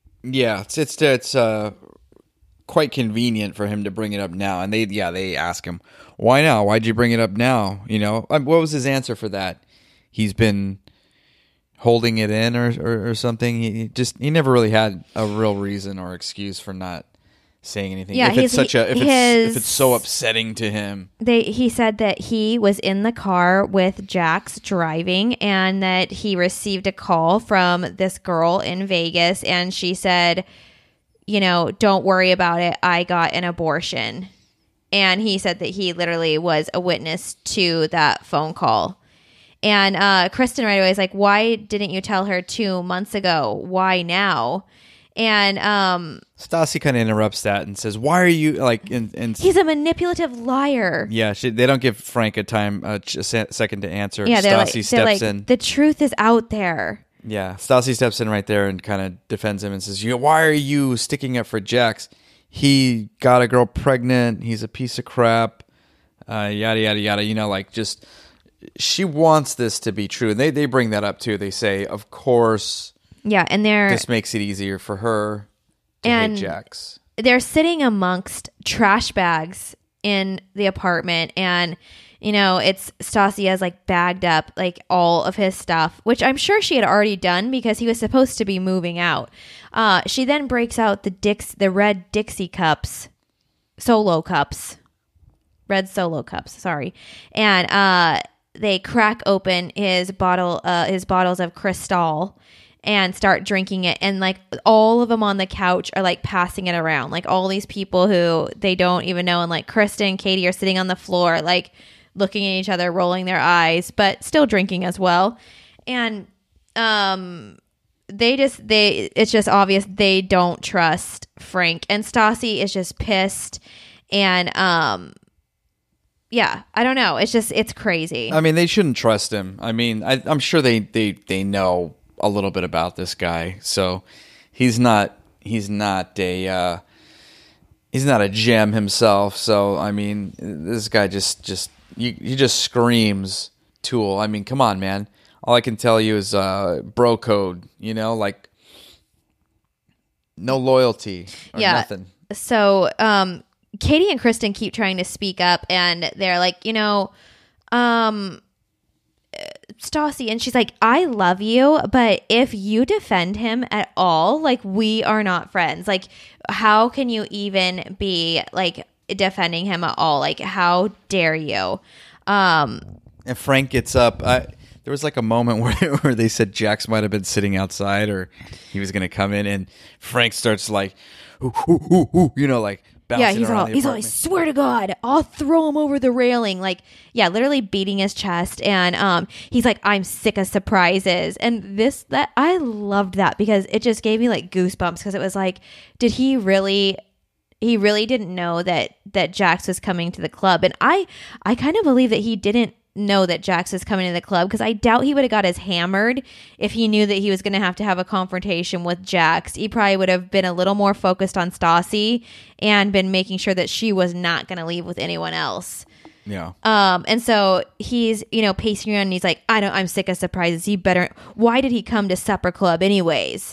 it's quite convenient for him to bring it up now. And they ask him, why now? Why'd you bring it up now? What was his answer for that? He's been holding it in or something. He never really had a real reason or excuse for not saying anything. Yeah, if it's so upsetting to him. He said that he was in the car with Jax driving, and that he received a call from this girl in Vegas, and she said, don't worry about it, I got an abortion. And he said that he literally was a witness to that phone call. And Kristen right away is like, why didn't you tell her 2 months ago? Why now? And Stassi kind of interrupts that and says, why are you like... And he's a manipulative liar. Yeah, they don't give Frank a second to answer. Yeah, Stassi steps in. The truth is out there. Yeah, Stassi steps in right there and kind of defends him and says, why are you sticking up for Jax? He got a girl pregnant. He's a piece of crap. Yada, yada, yada. She wants this to be true. And they bring that up too. They say, of course, Yeah, and This makes it easier for her to hate Jax. They're sitting amongst trash bags in the apartment, and it's Stassi has like bagged up like all of his stuff, which I'm sure she had already done because he was supposed to be moving out. She then breaks out the red Dixie cups, red solo cups, sorry, and they crack open his bottles of Cristal and start drinking it, and like all of them on the couch are like passing it around, like all these people who they don't even know, and like Kristen and Katie are sitting on the floor like looking at each other, rolling their eyes, but still drinking as well. And it's just obvious they don't trust Frank, and Stassi is just pissed, and yeah, I don't know, it's crazy. I mean, they shouldn't trust him. I mean, I'm sure they know a little bit about this guy, so he's not a gem himself. So I mean, this guy he just screams tool. I mean, come on, man. All I can tell you is bro code. Like no loyalty or nothing. So Katie and Kristen keep trying to speak up, and they're like, Stassi, and she's like, I love you, but if you defend him at all, like, we are not friends. Like, how can you even be like defending him at all? Like, how dare you? And Frank gets up. There was like a moment where they said Jax might have been sitting outside, or he was going to come in, and Frank starts like, ooh, ooh, ooh, ooh, like bouncing around the apartment. I swear to God, I'll throw him over the railing. Like, yeah, literally beating his chest. And he's like, I'm sick of surprises. And I loved that because it just gave me like goosebumps, because it was like, did he really didn't know that Jax was coming to the club. And I kind of believe that he didn't know that Jax was coming to the club, because I doubt he would have got as hammered if he knew that he was going to have a confrontation with Jax. He probably would have been a little more focused on Stassi and been making sure that she was not going to leave with anyone else. Yeah. And so he's, pacing around, and he's like, I'm sick of surprises. Why did he come to supper club anyways?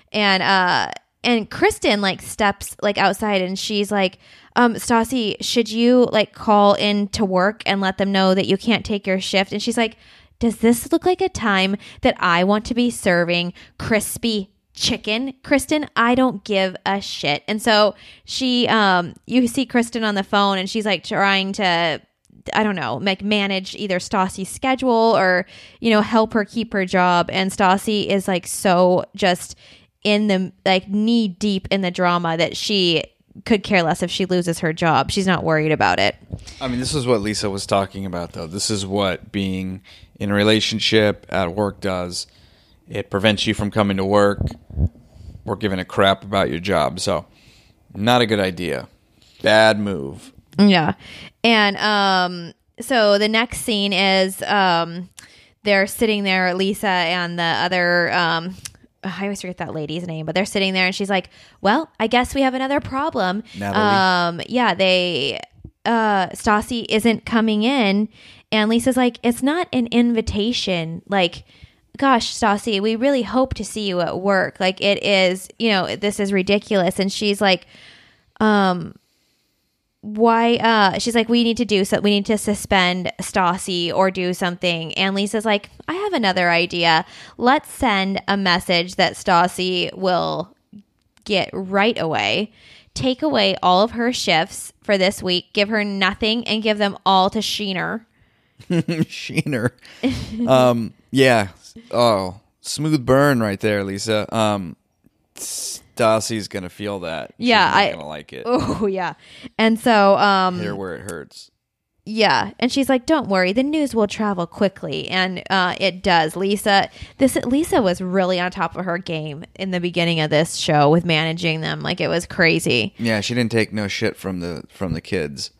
And Kristen like steps like outside, and she's like, Stassi, should you like call in to work and let them know that you can't take your shift? And she's like, does this look like a time that I want to be serving crispy chicken? Kristen, I don't give a shit. And so she, you see Kristen on the phone, and she's like trying to, I don't know, manage either Stassi's schedule or, help her keep her job. And Stassi is like so just in the like knee deep in the drama that she could care less if she loses her job. She's not worried about it. I mean, this is what Lisa was talking about, though. This is what being in a relationship at work does. It prevents you from coming to work or giving a crap about your job. So, not a good idea. Bad move. Yeah. And so the next scene is they're sitting there, Lisa and the other I always forget that lady's name, but they're sitting there, and she's like, well, I guess we have another problem. Natalie. Stassi isn't coming in, and Lisa's like, it's not an invitation. Like, gosh, Stassi, we really hope to see you at work. Like, it is, this is ridiculous. And she's like, why she's like, we need to suspend Stassi or do something. And Lisa's like, I have another idea. Let's send a message that Stassi will get right away, take away all of her shifts for this week, give her nothing, and give them all to Sheener. Sheener. Yeah. Oh, smooth burn right there, Lisa. Stassi's gonna feel that. Yeah, she's not gonna like it. Oh yeah. And so hit her where it hurts. Yeah, and she's like, don't worry, the news will travel quickly. And it does. Lisa was really on top of her game in the beginning of this show with managing them. Like, it was crazy. Yeah, she didn't take no shit from the kids.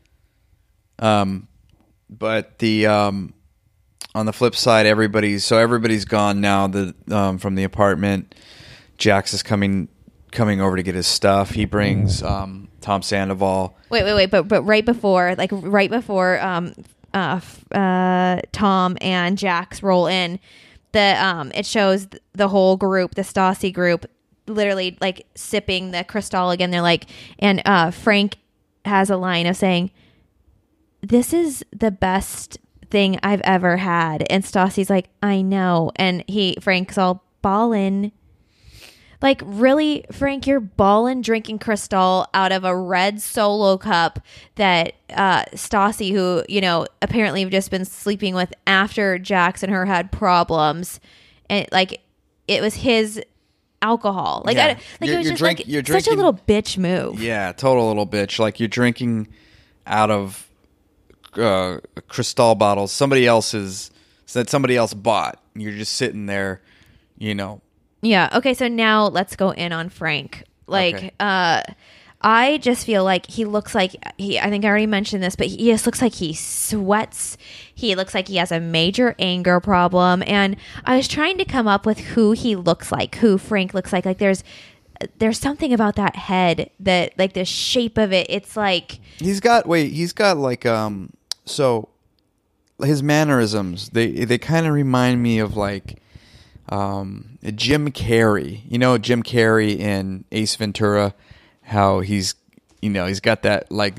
But the on the flip side, everybody's gone now from the apartment. Jax is coming over to get his stuff. He brings Tom Sandoval. Wait, but right before Tom and Jax roll in, it shows the whole group, the Stassi group, literally like sipping the Cristal again. They're like, and Frank has a line of saying, "This is the best thing I've ever had," and Stassi's like, "I know," and Frank's all ballin'. Like, really, Frank, you're ballin' drinking Cristal out of a red Solo cup that Stassi, who, you know, apparently have just been sleeping with after Jax and her had problems, and like it was his alcohol. Like, Yeah. it was You're just drink- like you're such a drinking- little bitch move. Yeah, total little bitch. Like you're drinking out of Cristal bottles somebody else bought. You're just sitting there, you know. Yeah. Okay. So now let's go in on Frank. Like, Okay. I just feel like he looks like I think I already mentioned this, but he just looks like he sweats. He looks like he has a major anger problem. And I was trying to come up with who he looks like, who Frank looks like. Like there's something about that head that, like, the shape of it. It's like He's got like so his mannerisms, they kind of remind me of like Jim Carrey. You know, Jim Carrey in Ace Ventura, how he's got that like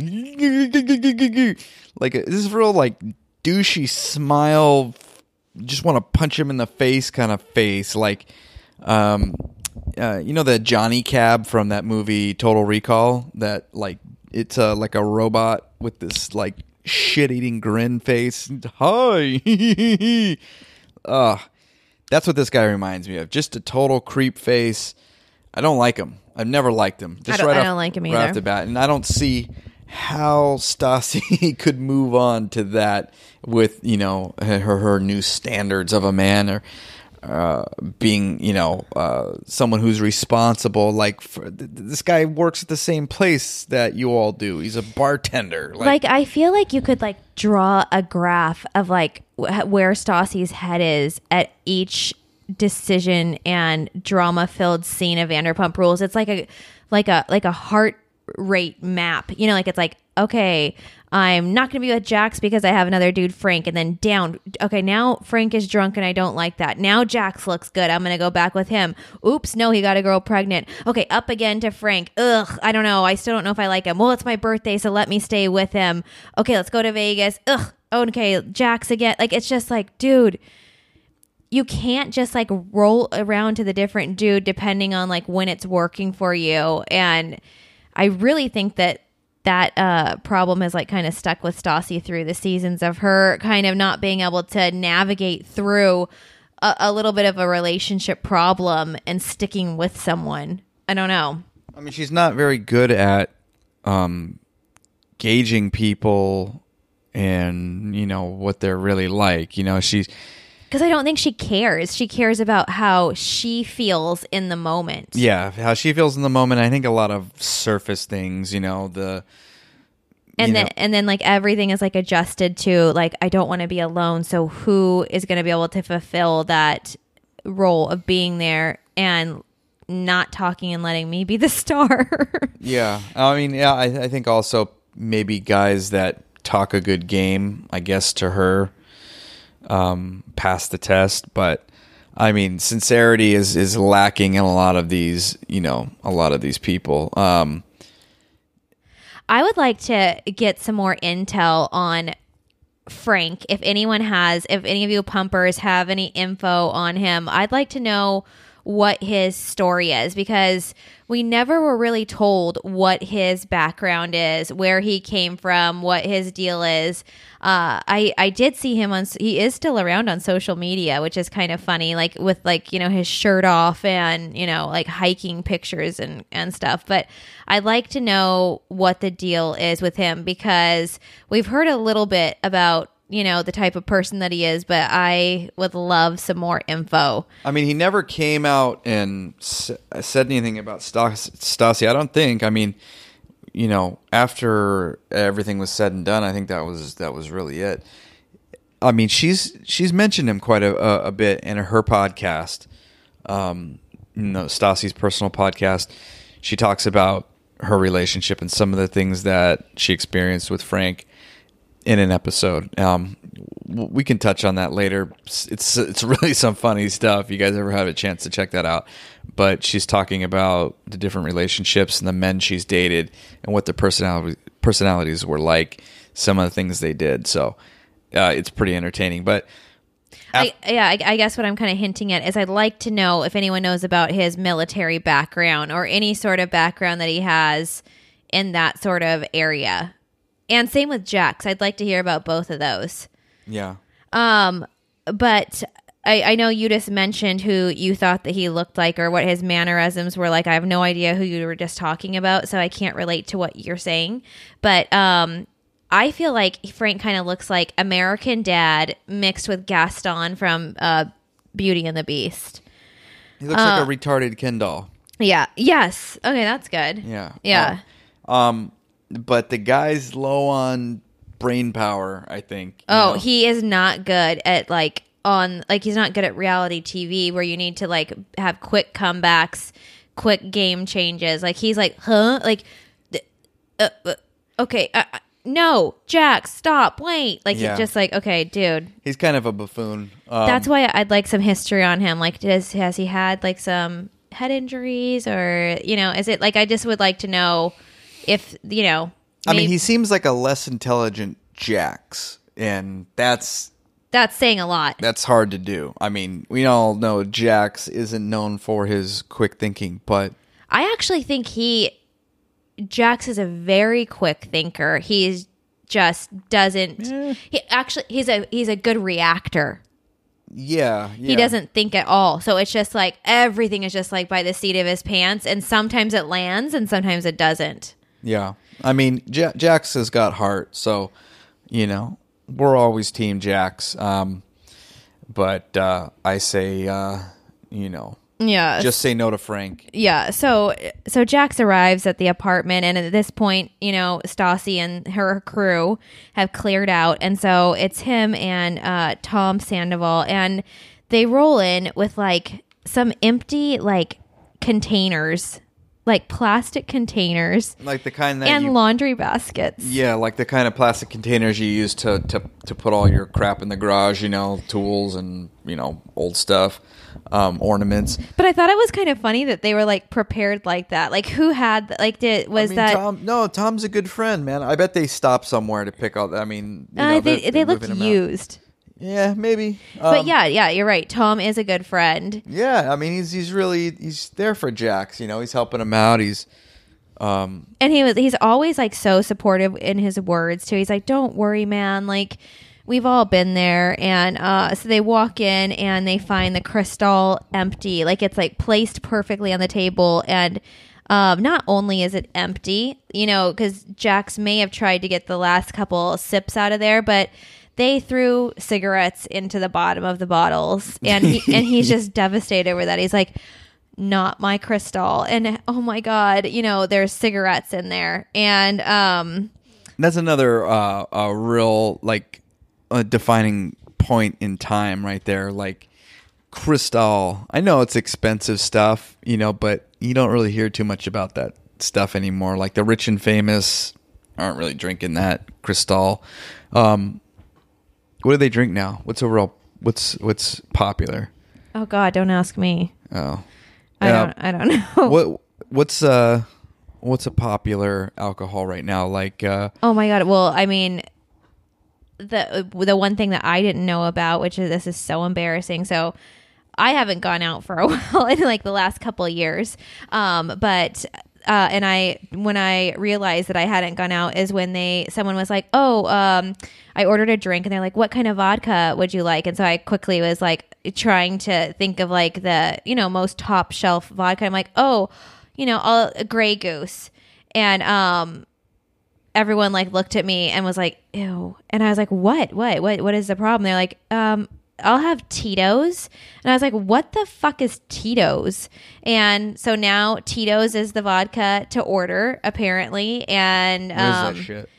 this real like douchey smile, just want to punch him in the face kind of face, like you know the Johnny Cab from that movie Total Recall, that like it's like a robot with this like shit-eating grin face. Hi. That's what this guy reminds me of. Just a total creep face. I don't like him. I've never liked him. Just I don't like him right either. off the bat. And I don't see how Stassi could move on to that with, you know, her new standards of a man, or being, you know, someone who's responsible. Like, this guy works at the same place that you all do. He's a bartender. Like, I feel like you could like draw a graph of like where Stassi's head is at each decision and drama-filled scene of Vanderpump Rules. It's like a heart rate map. You know, like it's like, okay, I'm not going to be with Jax because I have another dude, Frank, and then down. Okay, now Frank is drunk and I don't like that. Now Jax looks good. I'm going to go back with him. Oops, no, he got a girl pregnant. Okay, up again to Frank. Ugh, I don't know. I still don't know if I like him. Well, it's my birthday, so let me stay with him. Okay, let's go to Vegas. Ugh, okay, Jax again. Like, it's just like, dude, you can't just like roll around to the different dude depending on like when it's working for you. And I really think that problem has like kind of stuck with Stassi through the seasons, of her kind of not being able to navigate through a little bit of a relationship problem and sticking with someone. I don't know. I mean, she's not very good at gauging people and, you know, what they're really like. You know, because I don't think she cares. She cares about how she feels in the moment. Yeah, how she feels in the moment. I think a lot of surface things, you know, and then like everything is like adjusted to like, I don't want to be alone. So who is going to be able to fulfill that role of being there and not talking and letting me be the star? Yeah. I mean, yeah, I think also maybe guys that talk a good game, I guess, to her, pass the test. But I mean, sincerity is lacking in a lot of these, you know, a lot of these people. I would like to get some more intel on Frank. If any of you pumpers have any info on him, I'd like to know what his story is, because we never were really told what his background is, where he came from, what his deal is. I did see him he is still around on social media, which is kind of funny, like with like, you know, his shirt off and, you know, like hiking pictures and stuff. But I'd like to know what the deal is with him, because we've heard a little bit about, you know, the type of person that he is, but I would love some more info. I mean, he never came out and said anything about Stassi, I don't think. I mean, you know, after everything was said and done, I think that was really it. I mean, she's mentioned him quite a bit in her podcast, you know, Stassi's personal podcast. She talks about her relationship and some of the things that she experienced with Frank. in an episode. We can touch on that later. It's really some funny stuff. If you guys ever have a chance to check that out. But she's talking about the different relationships and the men she's dated and what their personalities were like, some of the things they did. So it's pretty entertaining. But I guess what I'm kind of hinting at is I'd like to know if anyone knows about his military background or any sort of background that he has in that sort of area. And same with Jax. I'd like to hear about both of those. yeah. But I know you just mentioned who you thought that he looked like or what his mannerisms were like. I have no idea who you were just talking about, so I can't relate to what you're saying. But I feel like Frank kind of looks like American Dad mixed with Gaston from Beauty and the Beast. He looks like a retarded Ken doll. Yeah. Yes. Okay, that's good. Yeah. Yeah. But the guy's low on brain power, I think. He is not good at he's not good at reality TV where you need to like have quick comebacks, quick game changes. Like he's like, huh? Like, okay, no, Jax, stop, wait. Like he's just like, okay, dude. He's kind of a buffoon. That's why I'd like some history on him. Like, has he had like some head injuries or is it like I just would like to know if I mean, he seems like a less intelligent Jax, and that's saying a lot. That's hard to do. I mean, we all know Jax isn't known for his quick thinking, but I actually think Jax is a very quick thinker. He just doesn't. He's a good reactor. Yeah. He doesn't think at all. So it's just like everything is just like by the seat of his pants, and sometimes it lands and sometimes it doesn't. Yeah. I mean, Jax has got heart, so we're always team Jax. But I say yeah, just say no to Frank. Yeah. So Jax arrives at the apartment, and at this point, Stassi and her crew have cleared out, and so it's him and Tom Sandoval, and they roll in with like some empty like containers, like plastic containers, like the kind that and laundry baskets. Yeah, like the kind of plastic containers you use to put all your crap in the garage, tools and old stuff. Ornaments. But I thought it was kind of funny that they were like prepared like that. Like who had Tom's a good friend, man. I bet they stopped somewhere to pick out. I mean, they looked used. Yeah, maybe. But yeah, you're right. Tom is a good friend. Yeah, I mean, he's there for Jax. He's helping him out. And he's always like so supportive in his words too. He's like, "Don't worry, man. Like, we've all been there." And so they walk in and they find the crystal empty. Like it's like placed perfectly on the table. And not only is it empty, because Jax may have tried to get the last couple sips out of there, but they threw cigarettes into the bottom of the bottles. And he's just devastated over that. He's like, not my crystal. And oh my God, there's cigarettes in there. And that's another real like a defining point in time right there. Like Cristal, I know it's expensive stuff, but you don't really hear too much about that stuff anymore. Like the rich and famous aren't really drinking that Cristal. What do they drink now? What's popular? Oh God, don't ask me. Oh, I don't know. What's a popular alcohol right now? Like oh my God. Well, I mean, the one thing that I didn't know about, this is so embarrassing. So I haven't gone out for a while in like the last couple of years. But when I realized that I hadn't gone out is when someone was like, I ordered a drink, and they're like, what kind of vodka would you like? And so I quickly was like trying to think of like the, most top shelf vodka. I'm like, a Grey Goose. And, everyone like looked at me and was like, ew. And I was like, what is the problem? They're like, I'll have Tito's. And I was like, what the fuck is Tito's? And so now Tito's is the vodka to order, apparently. And what is that shit?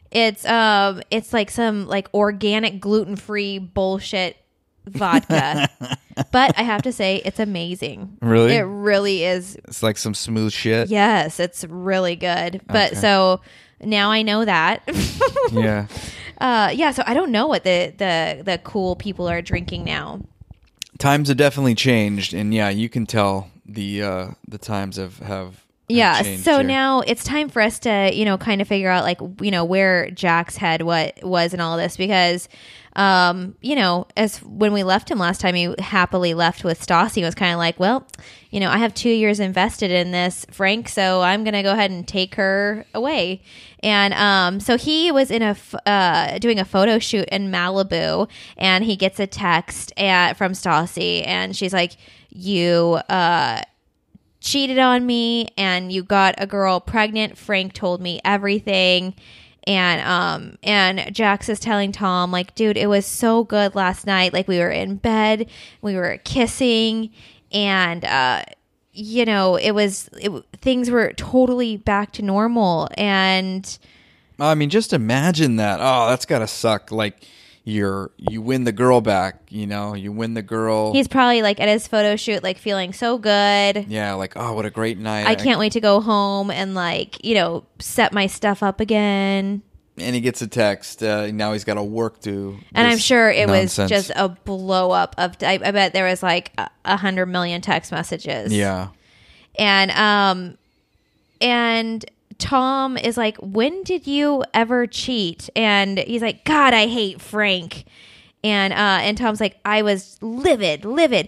It's like some like organic gluten-free bullshit vodka. But I have to say it's amazing. Really? It really is. It's like some smooth shit. Yes, it's really good. But so now I know that. Yeah. Yeah, so I don't know what the cool people are drinking now. Times have definitely changed, and yeah, you can tell the times have Yeah, changed so here. now it's time for us to, kind of figure out, like, where Jack's head was in all this, because, as when we left him last time, he happily left with Stassi. It was kind of like, well, I have 2 years invested in this, Frank, so I'm going to go ahead and take her away. And so he was in doing a photo shoot in Malibu, and he gets a text from Stassi, and she's like, you cheated on me and you got a girl pregnant. Frank told me everything. And Jax is telling Tom, like, dude, it was so good last night. Like, we were in bed, we were kissing, and things were totally back to normal. And I mean, just imagine that. Oh, that's gotta suck. Like, you win the girl back, you win the girl. He's probably, like, at his photo shoot, like, feeling so good. Yeah, like, oh, what a great night. I can't wait to go home and, like, set my stuff up again. And he gets a text. Now he's got to work to. And I'm sure it nonsense. was just a blow up of. I bet there was like 100 million text messages. Yeah. And Tom is like, when did you ever cheat? And he's like, God, I hate Frank. And Tom's like, I was livid.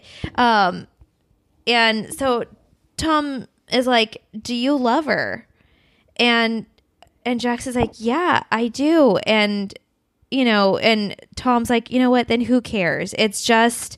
And so Tom is like, do you love her? And Jax is like, yeah, I do. And Tom's like, you know what? Then who cares? It's just,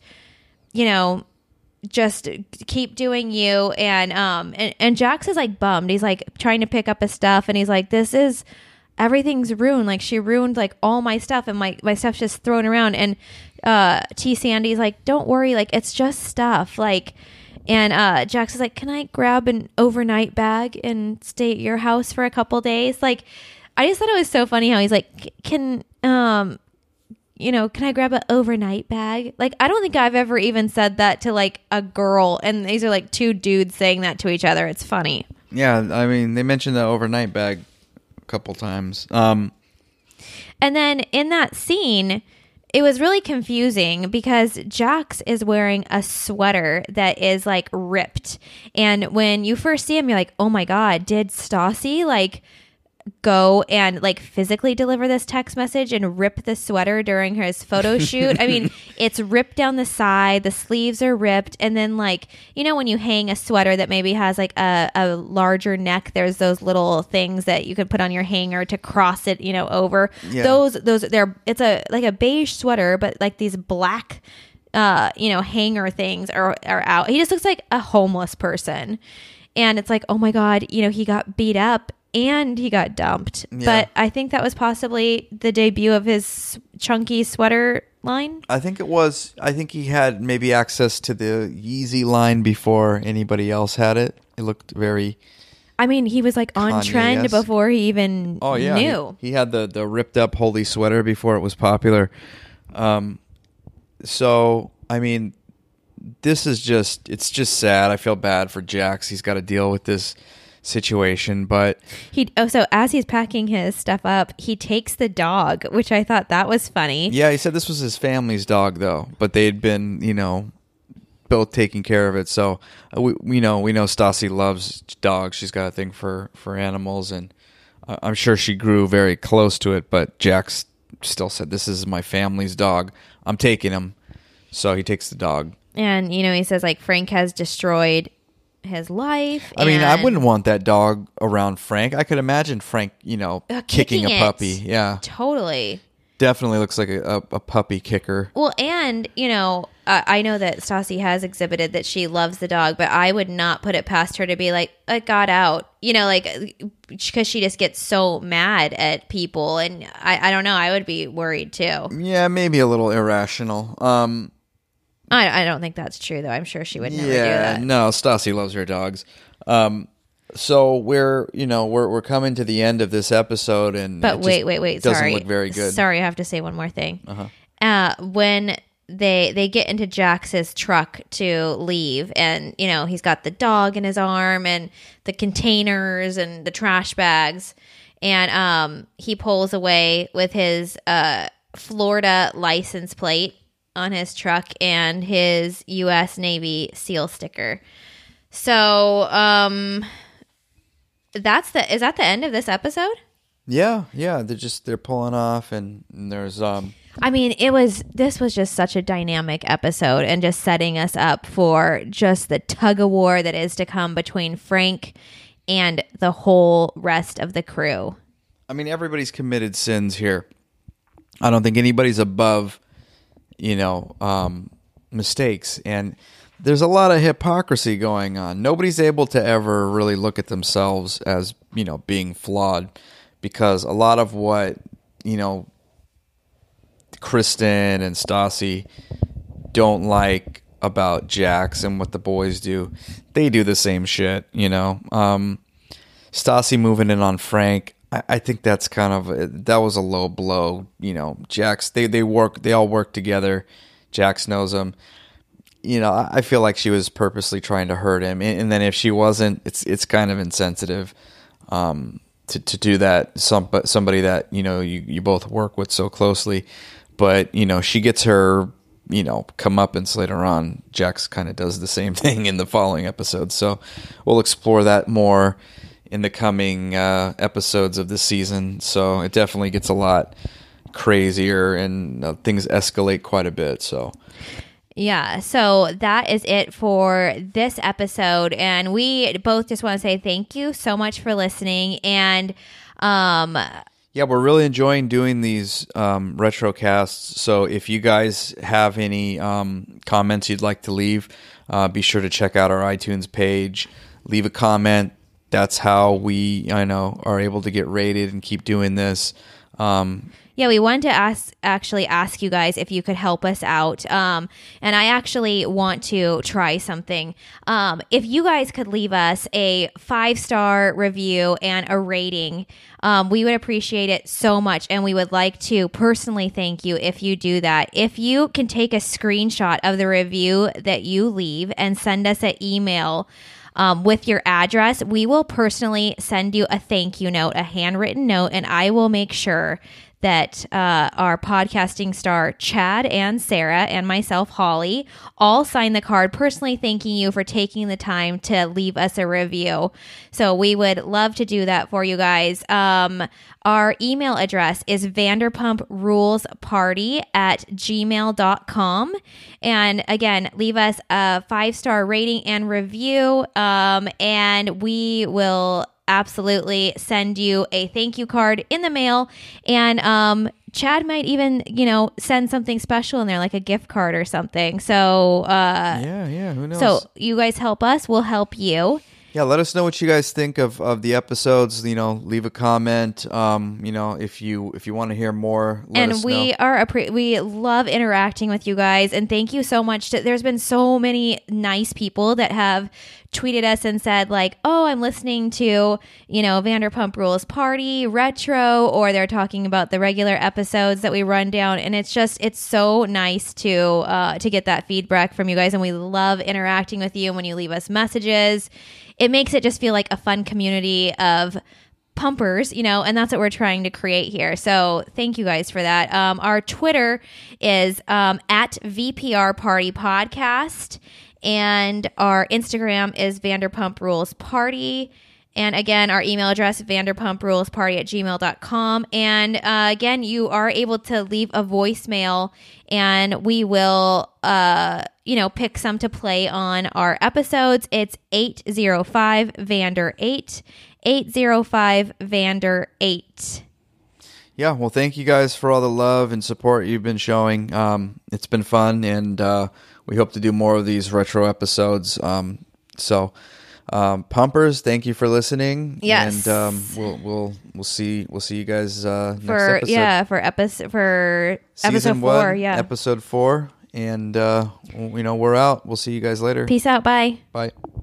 just keep doing you. And Jax is like bummed. He's like trying to pick up his stuff, and he's like, everything's ruined. Like, she ruined like all my stuff, and my stuff's just thrown around. And T. Sandy's like, don't worry, like, it's just stuff. Like, and Jax is like, can I grab an overnight bag and stay at your house for a couple days? Like, I just thought it was so funny how he's like, can I grab an overnight bag? Like, I don't think I've ever even said that to like a girl. And these are like two dudes saying that to each other. It's funny. Yeah. I mean, they mentioned the overnight bag a couple times. And then in that scene, it was really confusing because Jax is wearing a sweater that is like ripped. And when you first see him, you're like, oh my God, did Stassi like go and like physically deliver this text message and rip the sweater during his photo shoot? I mean, it's ripped down the side, the sleeves are ripped, and then like, when you hang a sweater that maybe has like a larger neck, there's those little things that you could put on your hanger to cross it, over. Yeah. Those it's a beige sweater, but like these black hanger things are out. He just looks like a homeless person. And it's like, oh my God, he got beat up and he got dumped. Yeah. But I think that was possibly the debut of his chunky sweater line. I think it was. I think he had maybe access to the Yeezy line before anybody else had it. It looked very... I mean, he was like on Kanye-esque. trend before he even knew. He had the ripped up holy sweater before it was popular. So, I mean, this is it's just sad. I feel bad for Jax. He's got to deal with this situation, but so as he's packing his stuff up, he takes the dog, which I thought that was funny. Yeah, he said this was his family's dog though, but they had been, both taking care of it. So we know Stassi loves dogs. She's got a thing for animals, and I'm sure she grew very close to it, but Jax still said, this is my family's dog. I'm taking him. So he takes the dog. And, he says like Frank has destroyed his life. I mean, I wouldn't want that dog around Frank. I could imagine Frank, kicking a puppy. Yeah. Totally. Definitely looks like a puppy kicker. Well, and, I know that Stassi has exhibited that she loves the dog, but I would not put it past her to be like, it got out, because she just gets so mad at people. And I don't know. I would be worried too. Yeah, maybe a little irrational. I don't think that's true, though. I'm sure she would never do that. No, Stassi loves her dogs. So we're coming to the end of this episode, and but wait, doesn't sorry, look very good. Sorry, I have to say one more thing. Uh-huh. When they get into Jax's truck to leave, and he's got the dog in his arm and the containers and the trash bags, and he pulls away with his Florida license plate on his truck and his U.S. Navy SEAL sticker. So is that the end of this episode? Yeah. They're pulling off, and there's I mean, this was just such a dynamic episode, and just setting us up for just the tug of war that is to come between Frank and the whole rest of the crew. I mean, everybody's committed sins here. I don't think anybody's above, mistakes. And there's a lot of hypocrisy going on. Nobody's able to ever really look at themselves as, being flawed, because a lot of what, Kristen and Stassi don't like about Jax and what the boys do, they do the same shit, Stassi moving in on Frank, I think that's that was a low blow. Jax, they all work together. Jax knows him. I feel like she was purposely trying to hurt him. And then if she wasn't, it's kind of insensitive to do that. Somebody that, you both work with so closely. But, she gets her, comeuppance later on. Jax kind of does the same thing in the following episodes. So we'll explore that more in the coming episodes of the season. So it definitely gets a lot crazier, and things escalate quite a bit. So yeah, so that is it for this episode, and we both just want to say thank you so much for listening. And yeah, we're really enjoying doing these retrocasts. So if you guys have any comments you'd like to leave, be sure to check out our iTunes page, leave a comment. That's how we, are able to get rated and keep doing this. Yeah, we wanted to ask you guys if you could help us out. And I actually want to try something. If you guys could leave us a 5-star review and a rating, we would appreciate it so much. And we would like to personally thank you if you do that. If you can take a screenshot of the review that you leave and send us an email with your address, we will personally send you a thank you note, a handwritten note, and I will make sure that our podcasting star Chad and Sarah and myself, Holly, all sign the card personally thanking you for taking the time to leave us a review. So we would love to do that for you guys. Our email address is vanderpumprulesparty@gmail.com. And again, leave us a 5-star rating and review, and we will absolutely send you a thank you card in the mail. And Chad might even, send something special in there, like a gift card or something. So yeah, who knows? So you guys help us, we'll help you. Yeah, let us know what you guys think of the episodes. Leave a comment. If you want to hear more, let us know. We love interacting with you guys, and thank you so much. There's been so many nice people that have tweeted us and said like, "Oh, I'm listening to Vanderpump Rules Party Retro," or they're talking about the regular episodes that we run down, and it's so nice to get that feedback from you guys, and we love interacting with you. And when you leave us messages, it makes it just feel like a fun community of pumpers, and that's what we're trying to create here. So thank you guys for that. Our Twitter is at VPR Party Podcast, and our Instagram is Vanderpump Rules Party. And again, our email address, vanderpumprulesparty@gmail.com. And again, you are able to leave a voicemail, and we will, pick some to play on our episodes. It's 805-VANDER-8, 805-VANDER-8. Yeah, well, thank you guys for all the love and support you've been showing. It's been fun, and we hope to do more of these retro episodes. Pumpers, thank you for listening. Yes, and we'll see you guys next episode. For episode 4. Season 1, episode 4, and we're out. We'll see you guys later. Peace out. Bye. Bye.